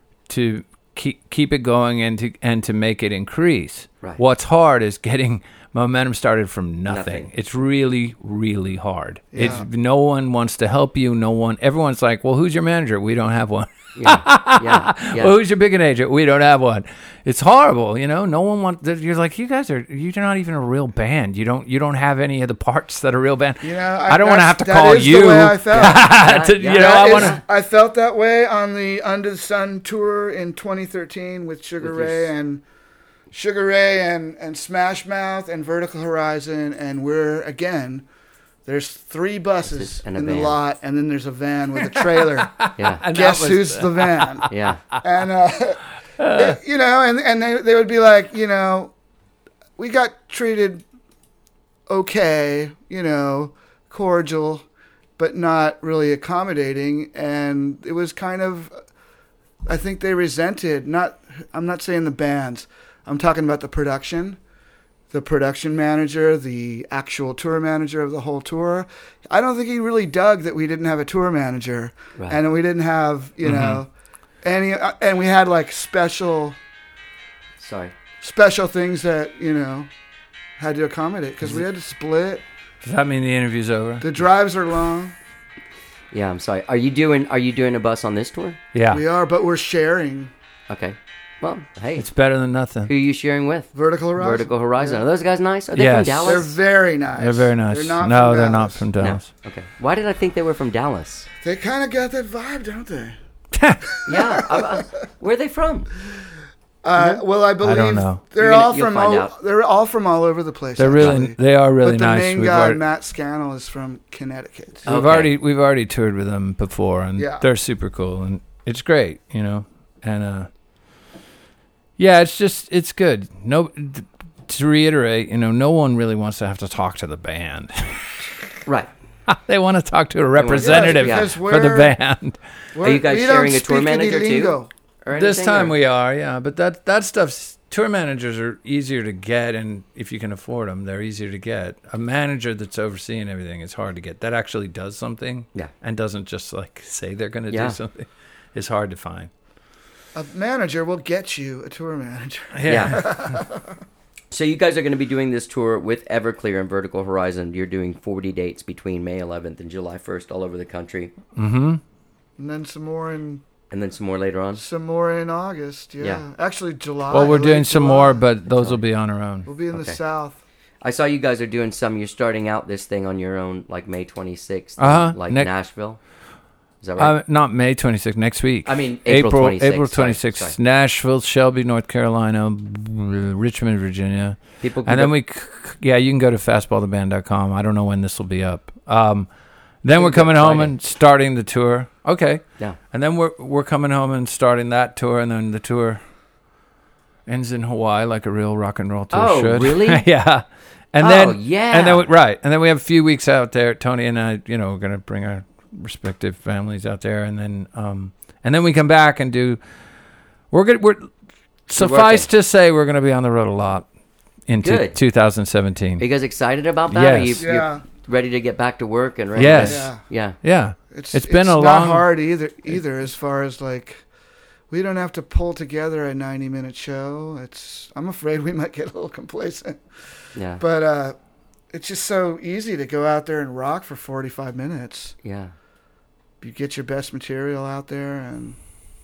to keep it going and to make it increase. Right. What's hard is getting Momentum started from nothing. Nothing. It's really, really hard. Yeah. It's no one wants to help you. Everyone's like, well, who's your manager? We don't have one. Yeah. Well, who's your booking agent? We don't have one. It's horrible, No one wants. You're like, you're not even a real band. You don't have any of the parts that a real band. I don't want to have to call is you. The way I felt. I I felt that way on the Under the Sun tour in 2013 with Sugar Ray and Smash Mouth and Vertical Horizon, and there's 3 buses And a in the van. lot, and then there's a van with a trailer. Yeah. And Guess that was- who's the van? Yeah. And and they would be like, we got treated okay, cordial, but not really accommodating, and it was kind of, I think they resented, I'm not saying the bands, I'm talking about the production manager, the actual tour manager of the whole tour. I don't think he really dug that we didn't have a tour manager, Right. and we didn't have, any, and we had like special things that, had to accommodate, because we had to split. Does that mean the interview's over? The drives are long. Yeah, I'm sorry. Are you doing a bus on this tour? Yeah. We are, but we're sharing Okay. Well, hey. It's better than nothing. Who are you sharing with? Vertical Horizon. Vertical Horizon. Yeah. Are those guys nice? Are they Yes. from They're Dallas? very nice. They're very nice. They're not No, from they're not Dallas. from No. Dallas. Okay. Why did I think they were from Dallas? They kind of got that vibe, don't they? Yeah. Where are they from? Well, I believe know. they're You'll all find from out. they're all from all over the place. They actually. are really But the nice. main We've guy, already- Matt Scannell, is from Connecticut. Oh. We've Okay. already toured with them before, and Yeah. they're super cool, and it's great, and yeah, it's good. No, to reiterate, no one really wants to have to talk to the band. Right. They want to talk to a representative Yeah, because for the we're- band. Are you guys we sharing don't a tour speak any manager too? lingo. Or This anything, time or- we are, yeah, but that stuff's tour managers are easier to get, and if you can afford them, they're easier to get. A manager that's overseeing everything is hard to get. That actually does something, Yeah. and doesn't just like say they're going to Yeah. do something. It's hard to find. A manager will get you a tour manager. Yeah. So you guys are going to be doing this tour with Everclear and Vertical Horizon. You're doing 40 dates between May 11th and July 1st all over the country, Mm-hmm. And then some more in later on. August. Yeah. Yeah. Actually, July. Well, we're late doing some July. more, but those will be on our own. We'll be in Okay. the South. I saw you guys are doing some. You're starting out this thing on your own, like May 26th, like Ne- Nashville. Is that right? Not May 26th, next week. I mean, April 26th. April Sorry, 26th, sorry. Nashville, Shelby, North Carolina, Richmond, Virginia. People can And then go- you can go to fastballtheband.com. I don't know when this will be up. Then we're go coming home Friday. and starting the tour. Okay. Yeah. And then we're coming home and starting that tour, and then the tour ends in Hawaii like a real rock and roll tour Oh, should. really? Yeah. And Oh, then yeah. And then and then we have a few weeks out there. Tony and I, we're going to bring our respective families out there, and then we come back and do. We're suffice to say we're going to be on the road a lot in Good. 2017. Are you guys excited about that? Yes. Are you, Yeah. you're ready to get back to work and ready Yes. to, yeah. Yeah. It's been a not long. hard either as far as like we don't have to pull together a 90-minute show. I'm afraid we might get a little complacent. Yeah. But it's just so easy to go out there and rock for 45 minutes. Yeah. You get your best material out there, and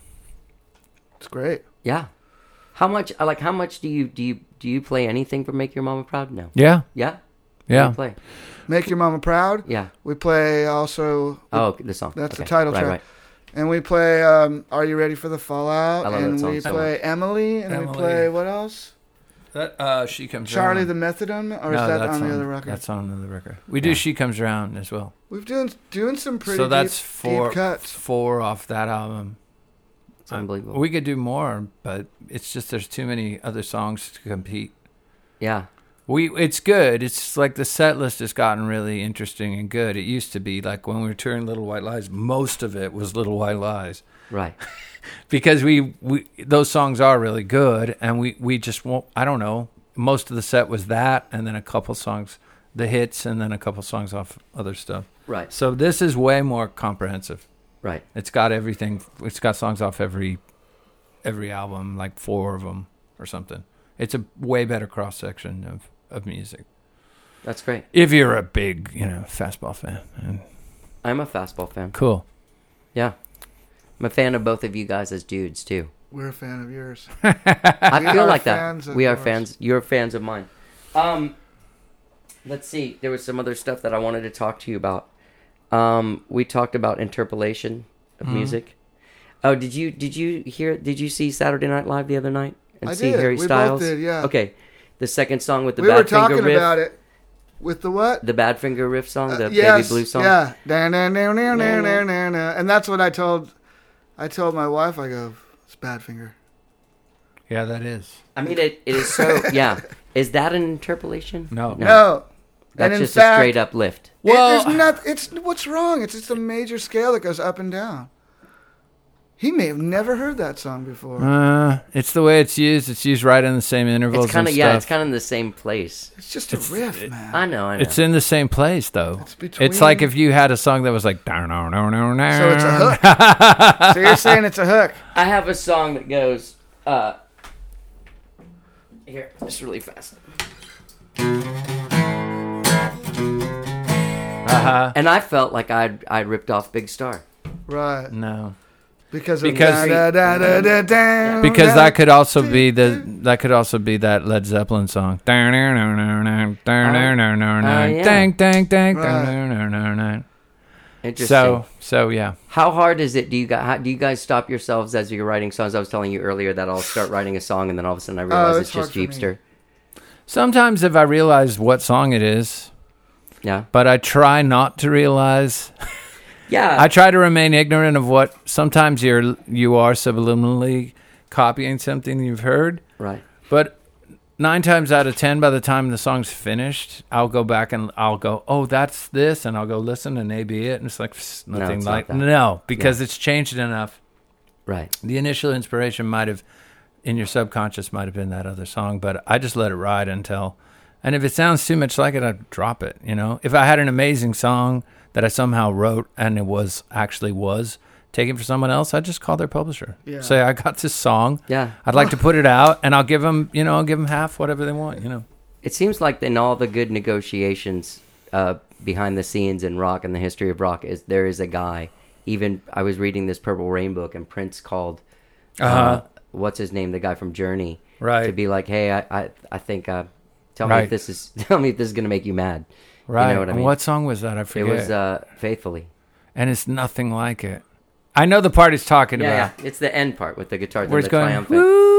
it's great. Yeah. How much do you play anything for Make Your Mama Proud? No. Yeah. Yeah? What do Yeah. you play? Make Your Mama Proud. Yeah. We play also, Oh, the song. that's the Okay. title Right, track. right. And we play Are You Ready for the Fallout? I love And that song we so play Emily, and we Emily. play what else? That She Comes Charlie Around. the Methodum, or No, is that that's on the other record? That's on another record. We do She Comes Around as well. We've doing some pretty So that's deep cuts. four off that album. It's unbelievable. We could do more, but it's just there's too many other songs to compete. Yeah. It's good. It's like the set list has gotten really interesting and good. It used to be like when we were touring Little White Lies, most of it was Little White Lies. Right. Because we those songs are really good, and we just won't. I don't know. Most of the set was that, and then a couple songs, the hits, and then a couple songs off other stuff. Right. So this is way more comprehensive. Right. It's got everything. It's got songs off every album, like 4 of them or something. It's a way better cross section of music. That's great. If you're a big, fastball fan. And I'm a fastball fan. cool. Yeah. I'm a fan of both of you guys as dudes, too. We're a fan of yours. I We feel are like that. fans of We are yours. fans. You're fans of mine. Let's see. There was some other stuff that I wanted to talk to you about. We talked about interpolation of music. Oh, did you see Saturday Night Live the other night? And I see did. Harry We both Styles? did, yeah. Okay. The second song with the We were Badfinger talking riff. about it with the what? The Badfinger riff song, the Yes, Baby Blue song. Yeah. And that's what I told my wife. I go, it's Badfinger. Yeah, that is. I mean, it is so. Yeah. Is that an interpolation? No. No. That's and in just fact, a straight up lift. Well- it's what's wrong? It's just a major scale that goes up and down. He may have never heard that song before. It's the way it's used. It's used right in the same intervals. It's kind of and stuff. It's kind of in the same place. It's just a riff, man. I know. It's in the same place, though. It's between- It's like if you had a song that was like, so So it's a hook. So you're saying it's a hook? I have a song that goes here, just really fast. And I felt like I'd ripped off Big Star. Right. No, Because Because- da-da-da-da-da, because that could also be that Led Zeppelin song. Dang, Interesting. So yeah. How hard is it? Do you guys stop yourselves as you're writing songs? I was telling you earlier that I'll start writing a song and then all of a sudden I realize it's it's just hard for me. Jeepster. Sometimes if I realize what song it is, Yeah. but I try not to realize. Yeah. I try to remain ignorant of what. Sometimes you are subliminally copying something you've heard, right. but 9 times out of 10, by the time the song's finished, I'll go back and I'll go, oh, that's this, and I'll go listen, and maybe it, and it's like nothing it's not like that. no, because it's changed enough. Right. The initial inspiration might have, in your subconscious, might have been that other song, but I just let it ride until, and if it sounds too much like it, I'd drop it. If I had an amazing song that I somehow wrote and it was taken for someone else, I'd just call their publisher. Yeah. Say, I got this song. Yeah. I'd like to put it out, and I'll give them half whatever they want. It seems like in all the good negotiations behind the scenes in rock and the history of rock, there is a guy. Even I was reading this Purple Rain book, and Prince called what's his name, the guy from Journey, Right. to be like, hey, I think tell me Right. if this is going to make you mad. Right. You know what I And mean? what song was that? I It forget. was Faithfully. And it's nothing like it. I know the part he's talking Yeah, about. yeah. It's the end part with the guitar, Where the it's going, triumphant.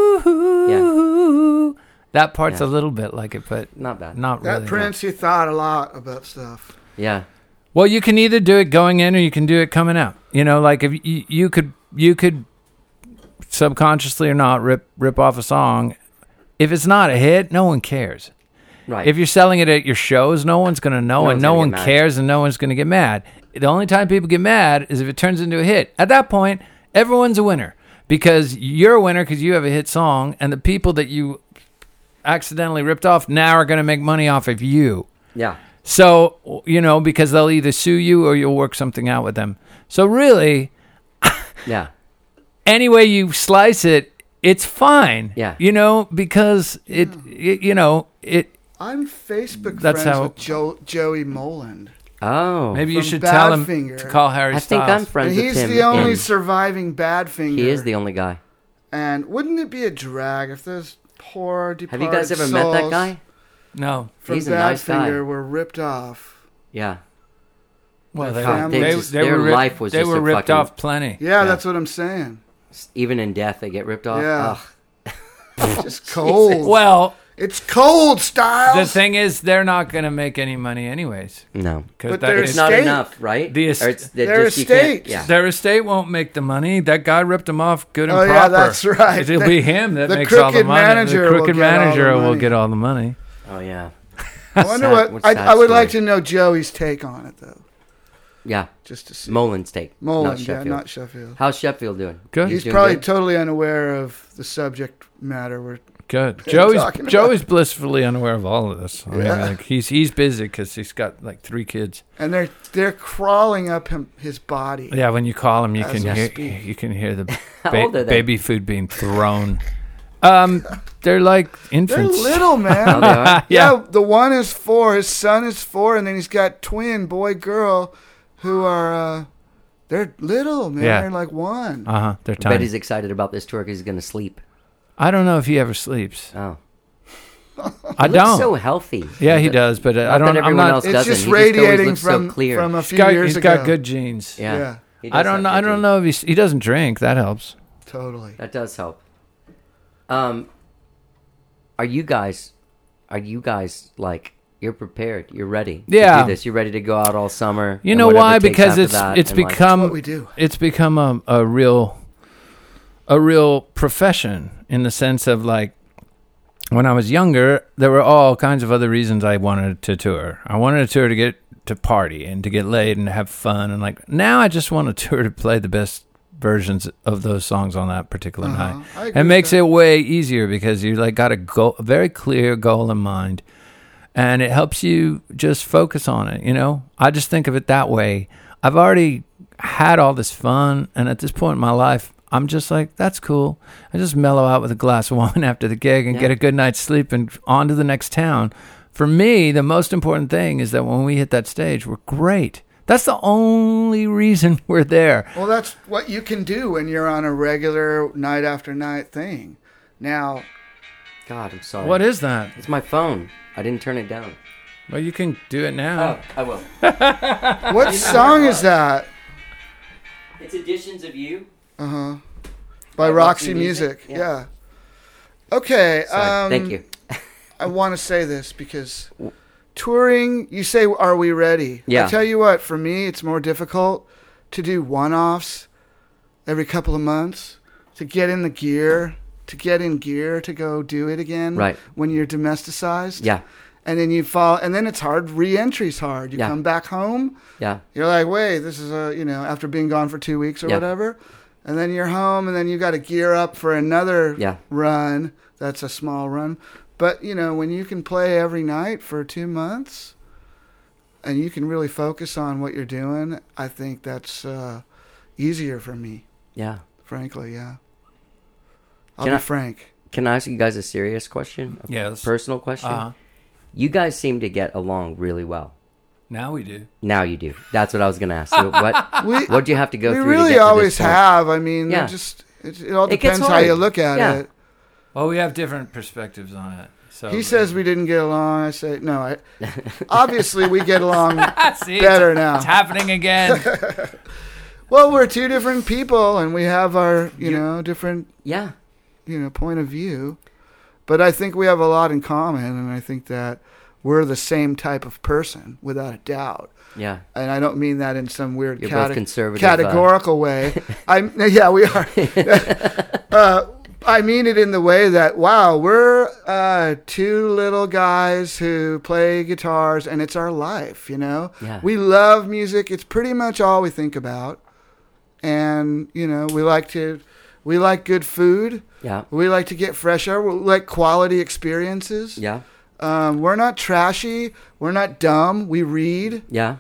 woo-hoo. That part's Yeah. a little bit like it, but Not bad. not really. That Prince, he thought a lot about stuff. Yeah. Well, you can either do it going in or you can do it coming out. Like if you could subconsciously or not rip off a song. If it's not a hit, no one cares. Right. If you're selling it at your shows, no one's going to know, No and one's no gonna one get mad. cares, and no one's going to get mad. The only time people get mad is if it turns into a hit. At that point, everyone's a winner because you're a winner because you have a hit song, and the people that you accidentally ripped off now are going to make money off of you. Yeah. So, because they'll either sue you or you'll work something out with them. So really, Yeah. any way you slice it, it's fine. Yeah. Because it. I'm Facebook That's friends how- with Joey Moland. Oh. Maybe you From should tell him Badfinger. to call Harry I think Styles. I'm friends And with he's him. the only and surviving Badfinger. he is the only guy. And wouldn't it be a drag if those poor departed Have you guys ever met that souls guy? No. from He's a nice guy. Badfinger were ripped off? Yeah. Well, Their they, families- they their were ripped, life was they just were a ripped fucking- off plenty. Yeah, Yeah. that's what I'm saying. Even in death, they get ripped off. Yeah. Ugh. Just cold. Well, It's cold, Styles. the thing is, they're not going to make any money anyways. No. Because But there's It's not estate. enough, right? The est- Or it's that their just you can't- estate. Yeah. their estate won't make the money. That guy ripped them off good and Oh, proper. yeah, that's right. It'll be him that the makes all the crooked money. manager The will crooked get all the manager will money. get all the money. Oh, yeah. I wonder Sad- what. sad I would like to story. know Joey's take on it, though, Yeah. just to see. Molin's take. Moland, not yeah, Sheffield. not Sheffield. How's Sheffield doing? Good. He's doing probably good? totally unaware of the subject matter. We're Good. What are you talking about? Joey's blissfully unaware of all of this. I mean, Yeah. like he's busy because he's got like 3 kids. and they're crawling up his body. Yeah, when you call him, you As can we hear speak. you can hear the How old are they? baby food being thrown They're like They're infants. little, man. Oh, they are? Yeah, the one is 4. His son is 4, and then he's got twin boy girl, who are they're little, man. Yeah. They're like 1. They're I bet tiny. he's excited about this tour because he's going to sleep. I don't know if he ever sleeps. Oh. I He looks don't. so healthy. Yeah, he does, but I Not don't. that I'm everyone not. else It's doesn't. just He always radiating looks from so clear. a He's few got, years he's ago. got good genes. Yeah. Yeah. He does I don't have know. good I don't genes. know if he doesn't drink. That helps. Totally. That does help. Are you guys like you're prepared? You're ready Yeah. to do this. You're ready to go out all summer. You and know whatever why? takes Because after it's that, it's and, like, become what we do. It's become a real profession in the sense of like when I was younger, there were all kinds of other reasons I wanted to tour. I wanted a tour to get to party and to get laid and to have fun, and like now I just want a tour to play the best versions of those songs on that particular night. I agree It with makes that. it way easier because you like got a very clear goal in mind, and it helps you just focus on it. You know, I just think of it that way. I've already had all this fun, and at this point in my life, I'm just like, that's cool. I just mellow out with a glass of wine after the gig and Yeah. get a good night's sleep and on to the next town. For me, the most important thing is that when we hit that stage, we're great. That's the only reason we're there. Well, that's what you can do when you're on a regular night after night thing. Now, God, I'm sorry. What is that? It's my phone. I didn't turn it down. Well, you can do it now. I will. what song is that? It's Editions of You. By By Roxy Roxy Music. Music? Yeah. Okay. Sorry. Thank you. I want to say this because touring, you say, are we ready? Yeah. I tell you what, for me, it's more difficult to do one-offs every couple of months, to get in gear to go do it again. Right. When you're domesticized. Yeah. And then you fall, and then it's hard. Re-entry's hard. You Yeah. come back home. Yeah. You're like, wait, this is after being gone for 2 weeks or Yeah. whatever. And then you're home, and then you got to gear up for another Yeah. run. That's a small run. But, when you can play every night for 2 months and you can really focus on what you're doing, I think that's easier for me, Yeah. frankly, yeah. I'll Can be I- frank. Can I ask you guys a serious question? A Yes. personal question? You guys seem to get along really well. Now we do. Now you do. That's what I was going to ask. So what do you have to go We through really to get always to this point? have. I mean, Yeah. it all It gets depends how hard. you look at Yeah. it. Well, we have different perspectives on it. So He says we didn't get along. I say, no, obviously we get along See, better it's now. happening again. Well, we're two different people, and we have our, different, Yeah. point of view. But I think we have a lot in common, and I think that we're the same type of person, without a doubt. Yeah. And I don't mean that in some weird You're both conservative, categorical way. Yeah, we are. I mean it in the way that, wow, we're two little guys who play guitars, and it's our life, Yeah. We love music. It's pretty much all we think about. And, we like good food. Yeah. We like to get fresh air. We like quality experiences. Yeah. We're not trashy. We're not dumb. We read. Yeah.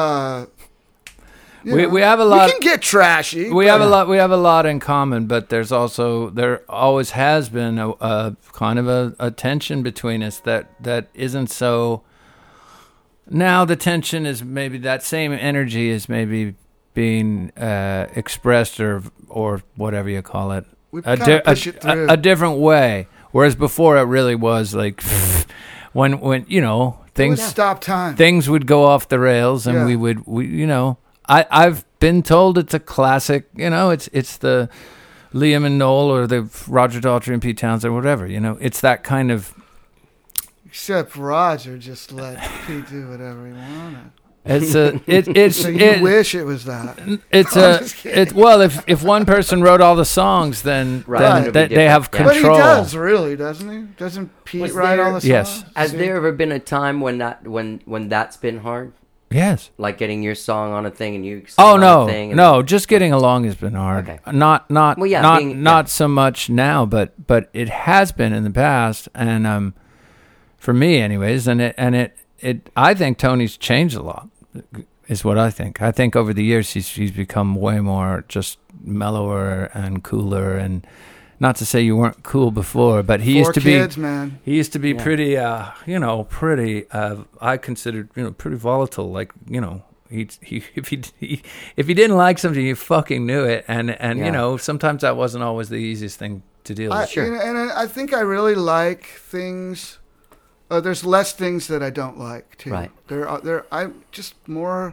We have a lot. We can get trashy. We have a lot. We have a lot in common, but there always has been a kind of a tension between us that isn't so. Now the tension is maybe that same energy is maybe being expressed or whatever you call it. We kinda push it through. A different way. Whereas before it really was like when things Stop time. things would go off the rails and Yeah. I've been told it's a classic, it's the Liam and Noel or the Roger Daltrey and Pete Townsend or whatever, it's that kind of, Except Roger just let Pete do whatever he wanted. it's So you wish it was that. it's I'm just kidding. well, if one person wrote all the songs, then Right. then It'd be they have different. Yeah. control. But he does, really, doesn't he? Doesn't Pete Was write there- all the songs? Yes. Has there ever been a time when that's been hard? Yes. Like getting your song on a thing and you sing Oh on no, a thing and no! Just getting along has been hard. Okay. Not Well, yeah, not being- not yeah. so much now, but it has been in the past, and for me, anyways, and it I think Tony's changed a lot. Is what I think. I think over the years he's become way more just mellower and cooler and not to say you weren't cool before, but he 4 used to kids, be man. he used to be Yeah. pretty pretty I considered pretty volatile, like he if he didn't like something, he fucking knew it, and Yeah. sometimes that wasn't always the easiest thing to deal with. Sure. And I think I really like things. There's less things that I don't like too. Right. I'm just more.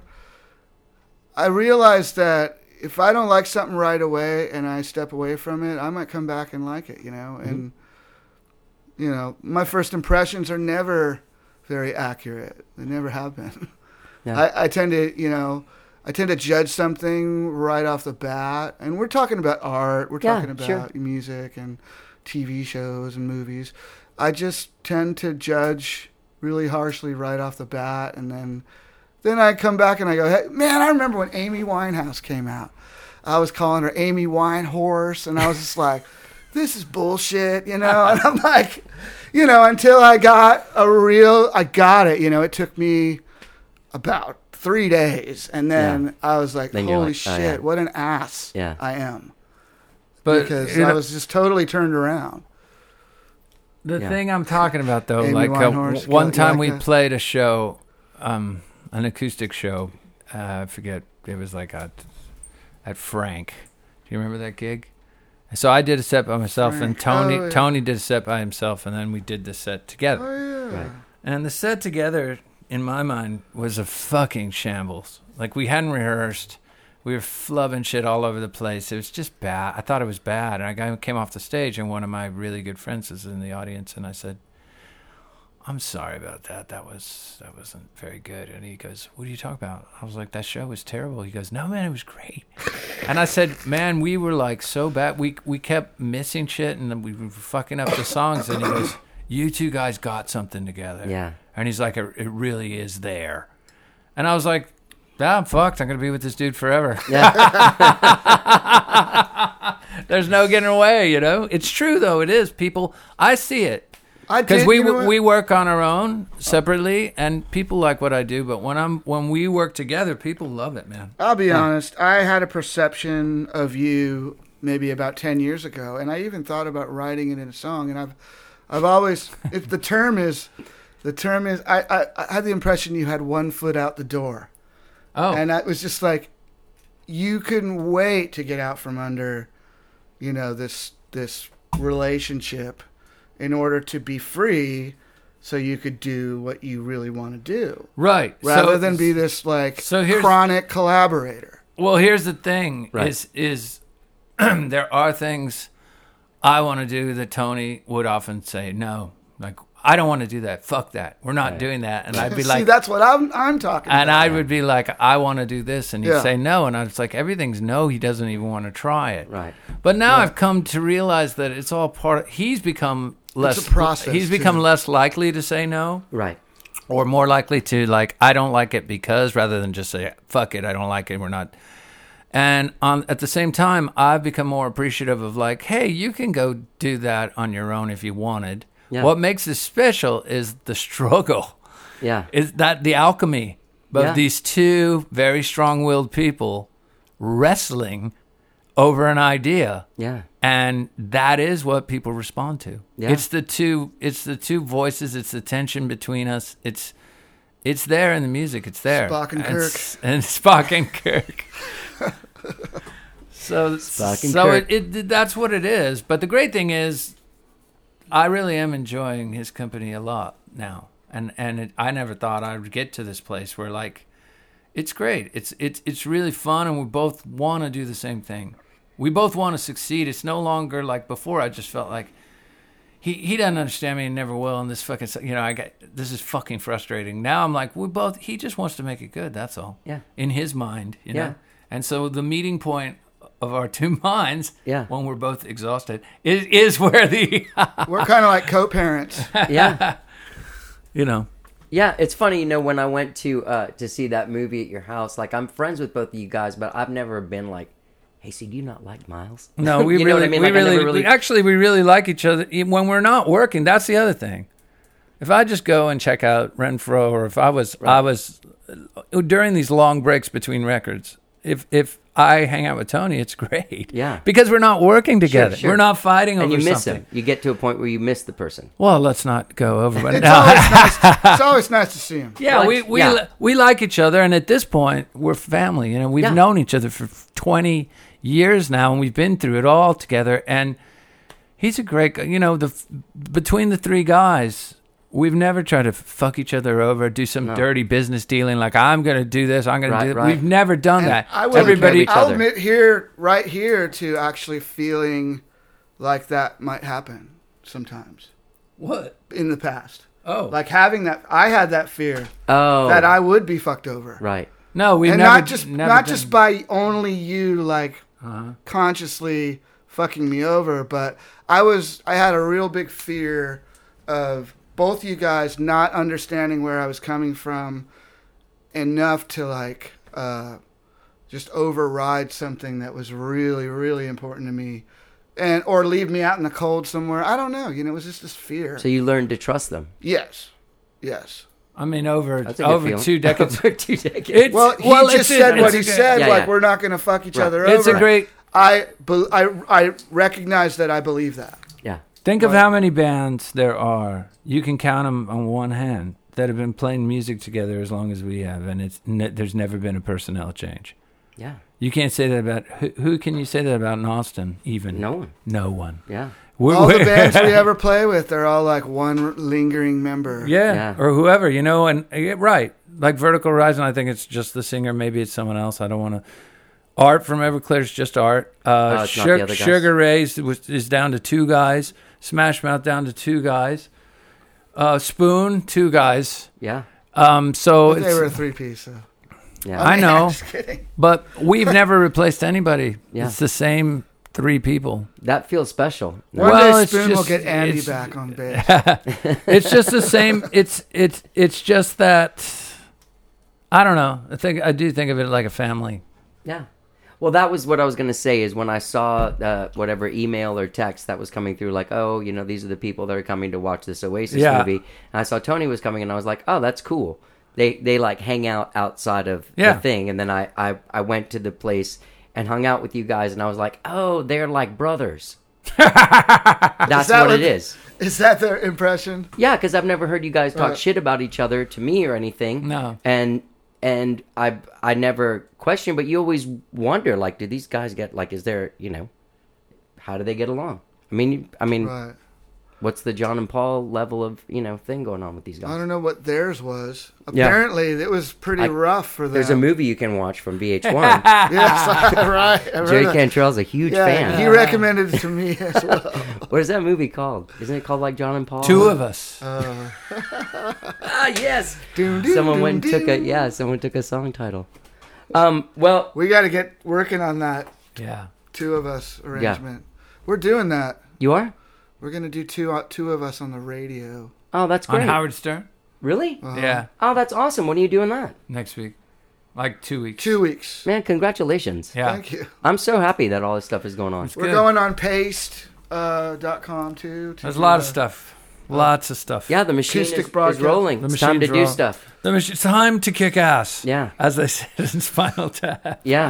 I realize that if I don't like something right away and I step away from it, I might come back and like it. And my first impressions are never very accurate. They never have been. Yeah. I tend to judge something right off the bat, and we're talking about art, we're Yeah, talking about sure. music and TV shows and movies. I just tend to judge really harshly right off the bat, and then I come back and I go, hey, man, I remember when Amy Winehouse came out. I was calling her Amy Winehorse, and I was just like, this is bullshit, And I'm like, until I got I got it, it took me about 3 days, and then I was like, Then you're holy like, oh, shit, yeah. what an ass Yeah. I am. But Because I was just totally turned around. the Yeah. thing I'm talking about, though, Amy like Winehouse, one you time like we that? played a show, an acoustic show. I forget, it was like at Frank. Do you remember that gig? So I did a set by myself, and Frank. Oh, yeah. Tony did a set by himself, and then we did the set together. Oh, yeah. Right. And the set together, in my mind, was a fucking shambles. Like, we hadn't rehearsed. We were flubbing shit all over the place. It was just bad. I thought it was bad. And I came off the stage, and one of my really good friends was in the audience, and I said, I'm sorry about that. That wasn't very good. And he goes, what are you talking about? I was like, that show was terrible. He goes, no, man, it was great. And I said, man, we were like so bad. We kept missing shit, and we were fucking up the songs. And he goes, you two guys got something together. Yeah. And he's like, it really is there. And I was like, I'm fucked. I'm going to be with this dude forever. There's no getting away, It's true, though. It is. People, I see it. Because we work on our own separately, and people like what I do. But when we work together, people love it, man. I'll be honest. I had a perception of you maybe about 10 years ago, and I even thought about writing it in a song. And I've always the term is I had the impression you had one foot out the door. Oh, And that was just like, you couldn't wait to get out from under, this relationship in order to be free, so you could do what you really want to do, right. rather than be this chronic collaborator. Well, here's the thing: Right. is there are things I want to do that Tony would often say no. Like, I don't want to do that. Fuck that. We're not doing that. And I'd be See, like, that's what I'm talking and about. I would be like, I want to do this, and he'd Yeah. say no, and I was like, everything's no. He doesn't even want to try it. Right. But now I've come to realize that it's all part of. He's become less. a process, He's become too. less likely to say no, Right. or more likely to like, I don't like it because, rather than just say, fuck it, I don't like it. We're not. And at the same time, I've become more appreciative of like, hey, you can go do that on your own if you wanted. Yeah. What makes this special is the struggle. Yeah. Is that the alchemy of Yeah. these two very strong-willed people wrestling over an idea, Yeah. and that is what people respond to. Yeah. It's the two voices. It's the tension between us. It's there in the music. It's there. Spock and And Spock and Kirk. So Spock and so Kirk. it that's what it is. But the great thing is, I really am enjoying his company a lot now, and I never thought I would get to this place where like, it's great. It's really fun, and we both want to do the same thing. We both want to succeed. It's no longer like before. I just felt like he doesn't understand me and never will, and this fucking this is fucking frustrating. Now I'm like, he just wants to make it good. That's all. Yeah. In his mind, you Yeah. know. And so the meeting point of our two minds, Yeah. when we're both exhausted, is where the We're kind of like co-parents. Yeah. you know. Yeah, it's funny, when I went to see that movie at your house, like, I'm friends with both of you guys, but I've never been like, hey, so do you not like Miles? No, we You know what really, I mean? we Like, I never really, we really like each other when we're not working. That's the other thing. If I just go and check out Renfro, or if I was during these long breaks between records, if I hang out with Tony, it's great. Yeah. Because we're not working together. Sure. We're not fighting over And you miss something. him. You get to a point where you miss the person. Well, let's not go over. But It's always nice to see him. yeah, Like, we like each other, and at this point, we're family. You know, we've Yeah. known each other for 20 years now, and we've been through it all together. And he's a great guy. You know, between the three guys, we've never tried to fuck each other over, do some dirty business dealing. Like I'm going to do this, I'm going to do that. Right. We've never done And that. I will Everybody, each I'll other. admit right here to actually feeling like that might happen sometimes what? in the past. Oh, Like having that, I had that fear Oh. that I would be fucked over. Right. no, we And never not done- just by only you like Uh-huh. consciously fucking me over, but I had a real big fear of both you guys not understanding where I was coming from enough to like just override something that was really, really important to me, or leave me out in the cold somewhere. I don't know. You know, it was just this fear. So you learned to trust them. Yes. I mean, over That's a good feeling. 2 decades. Over 2 decades. It's, Well, he just it's- said what it's he a- said. Yeah, like yeah. we're not going to fuck each other over. It's a great. I recognize that I believe that. yeah. Think of how many bands there are. You can count them on one hand that have been playing music together as long as we have, and there's never been a personnel change. Yeah. You can't say that about who can you say that about in Austin? Even No one. No one. Yeah. All the bands we ever play with, they're all like one lingering member. Yeah, Yeah. or whoever, you know, and right, like Vertical Horizon. I think it's just the singer. Maybe it's someone else. I don't want to. Art from Everclear's just Art. it's not the other guys. Sugar Ray's is down to 2 guys. Smash Mouth down to 2 guys. Spoon 2 guys. Yeah. So But they it's, were a 3-piece. So. Yeah. I know, Just kidding. but we've never replaced anybody. Yeah. It's the same 3 people. That feels special. One Well, day it's Spoon will just- get Andy it's- back on bass. It's just the same. It's just that I don't know. I do think of it like a family. Yeah. Well, that was what I was going to say is when I saw whatever email or text that was coming through, like, oh, you know, these are the people that are coming to watch this Oasis Yeah. movie. And I saw Tony was coming, and I was like, oh, that's cool. They like hang out outside of Yeah. the thing. And then I went to the place and hung out with you guys, and I was like, oh, they're like brothers. That's that what what- it is. Is that their impression? Yeah, because I've never heard you guys talk Right. shit about each other to me or anything. No. And I never question, but you always wonder, like, do these guys get, like, is there, you know, how do they get along? I mean, Right. what's the John and Paul level of, you know, thing going on with these guys? I don't know what theirs was. Yeah. Apparently, it was pretty rough for them. There's a movie you can watch from VH1. Yes, right. I read Jerry that. Cantrell's a huge Yeah, fan. he recommended it to me as well. What is that movie called? Isn't it called, like, John and Paul? 2 of us. Ah, yes. Doom, doom, Someone doom, went and doom. someone took a song title. Well, We got to get working on that Yeah. 2 of us arrangement. We're doing that. you are? We're gonna do two of us on the radio. Oh, that's On great. Howard Stern? Really? Yeah. Oh, that's awesome. When are you doing that? Next week. Like 2 weeks. 2 weeks. Man, congratulations. Yeah. Thank you. I'm so happy that all this stuff is going on. We're Good. going on paste.com too. There's a lot of stuff. Lots of stuff. Yeah, the machine Acoustic is broadcast. rolling. The It's time to machine's do rolling. stuff. It's time to kick ass. Yeah. As they said in Spinal Tap. Yeah.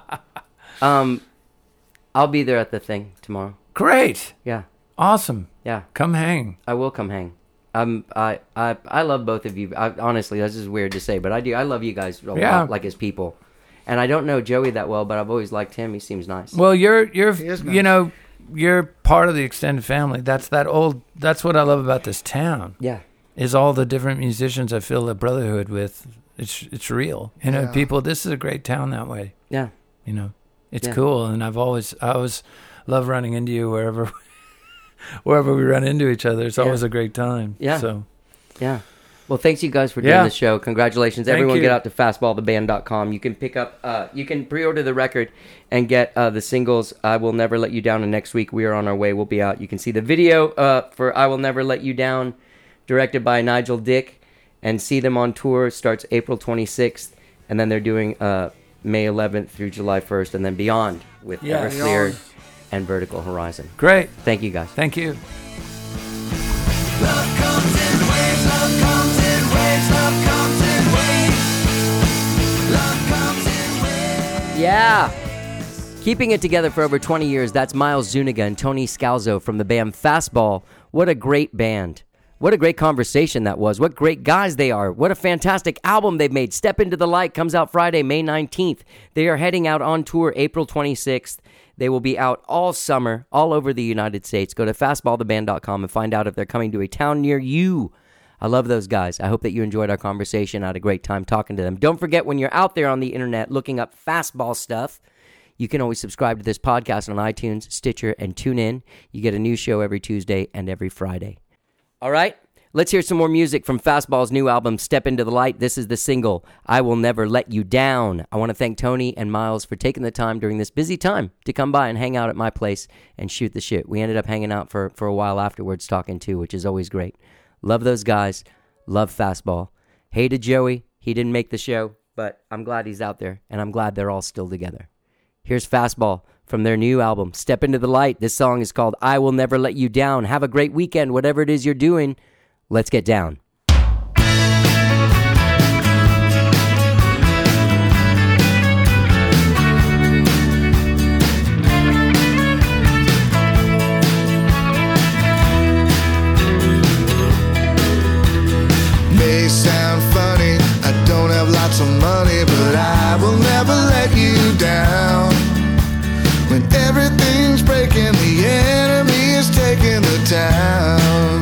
I'll be there at the thing tomorrow. Great. Yeah. Awesome. Yeah. Come hang. I will come hang. I love both of you. Honestly, this is weird to say, but I do. I love you guys a Yeah. lot, like as people. And I don't know Joey that well, but I've always liked him. He seems nice. Well, you're is nice. you know, you're part of the extended family. That's what I love about this town. Yeah. Is all the different musicians I feel a brotherhood with. It's real. You know, Yeah. people, this is a great town that way. Yeah. You know. It's Yeah. cool, and I always love running into you wherever we run into each other. It's Yeah. always a great time. Yeah. So Yeah. Well, thanks you guys for doing Yeah. the show. Congratulations. Thank Everyone you. get out to fastballtheband.com. You can pick up, you can pre-order the record and get the singles, I Will Never Let You Down, and next week we are on our way. We'll be out. You can see the video for I Will Never Let You Down, directed by Nigel Dick, and see them on tour. Starts April 26th, and then they're doing May 11th through July 1st, and then beyond with Yeah. Everclear Beyond. and Vertical Horizon. great. Thank you guys. Thank you. Love comes in waves, love comes in waves, love comes in waves. Love comes in waves. Yeah. Keeping it together for over 20 years, that's Miles Zuniga and Tony Scalzo from the band Fastball. What a great band. What a great conversation that was. What great guys they are. What a fantastic album they've made. Step Into the Light comes out Friday, May 19th. They are heading out on tour April 26th. They will be out all summer, all over the United States. Go to fastballtheband.com and find out if they're coming to a town near you. I love those guys. I hope that you enjoyed our conversation. I had a great time talking to them. Don't forget, when you're out there on the internet looking up Fastball stuff, you can always subscribe to this podcast on iTunes, Stitcher, and TuneIn. You get a new show every Tuesday and every Friday. All right, let's hear some more music from Fastball's new album, Step Into the Light. This is the single, I Will Never Let You Down. I want to thank Tony and Miles for taking the time during this busy time to come by and hang out at my place and shoot the shit. We ended up hanging out for a while afterwards talking too, which is always great. Love those guys. Love Fastball. Hated Joey. He didn't make the show, but I'm glad he's out there, and I'm glad they're all still together. Here's Fastball from their new album, Step Into the Light. This song is called I Will Never Let You Down. Have a great weekend, whatever it is you're doing. Let's get down. May sound funny, I don't have lots of money, but I will never let you down. When everything's breaking, the enemy is taking the town.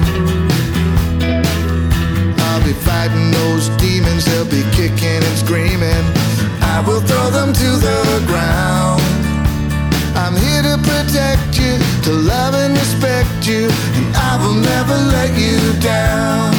I'll be fighting those demons, they'll be kicking and screaming. I will throw them to the ground. I'm here to protect you, to love and respect you, and I will never let you down.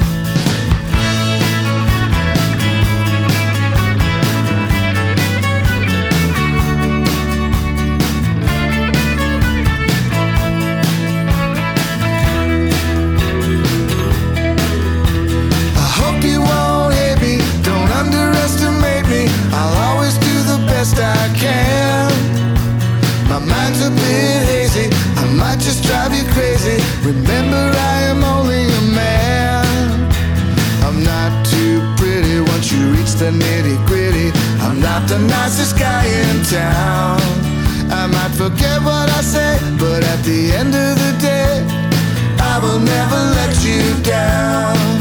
I can. My mind's a bit hazy, I might just drive you crazy. Remember, I am only a man. I'm not too pretty once you reach the nitty gritty. I'm not the nicest guy in town. I might forget what I say, but at the end of the day, I will never let you down.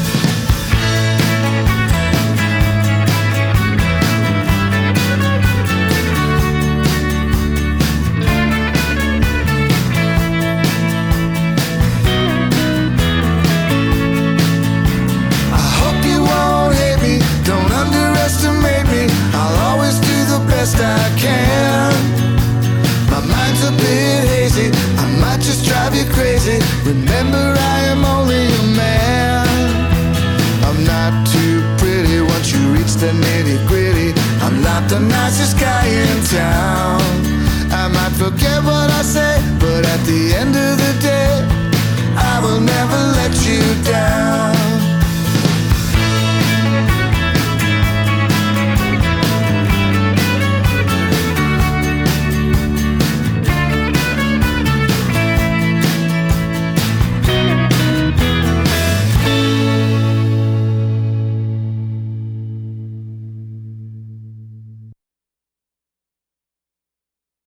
I can. My mind's a bit hazy, I might just drive you crazy. Remember, I am only a man. I'm not too pretty once you reach the nitty gritty. I'm not the nicest guy in town. I might forget what I say, but at the end of the day,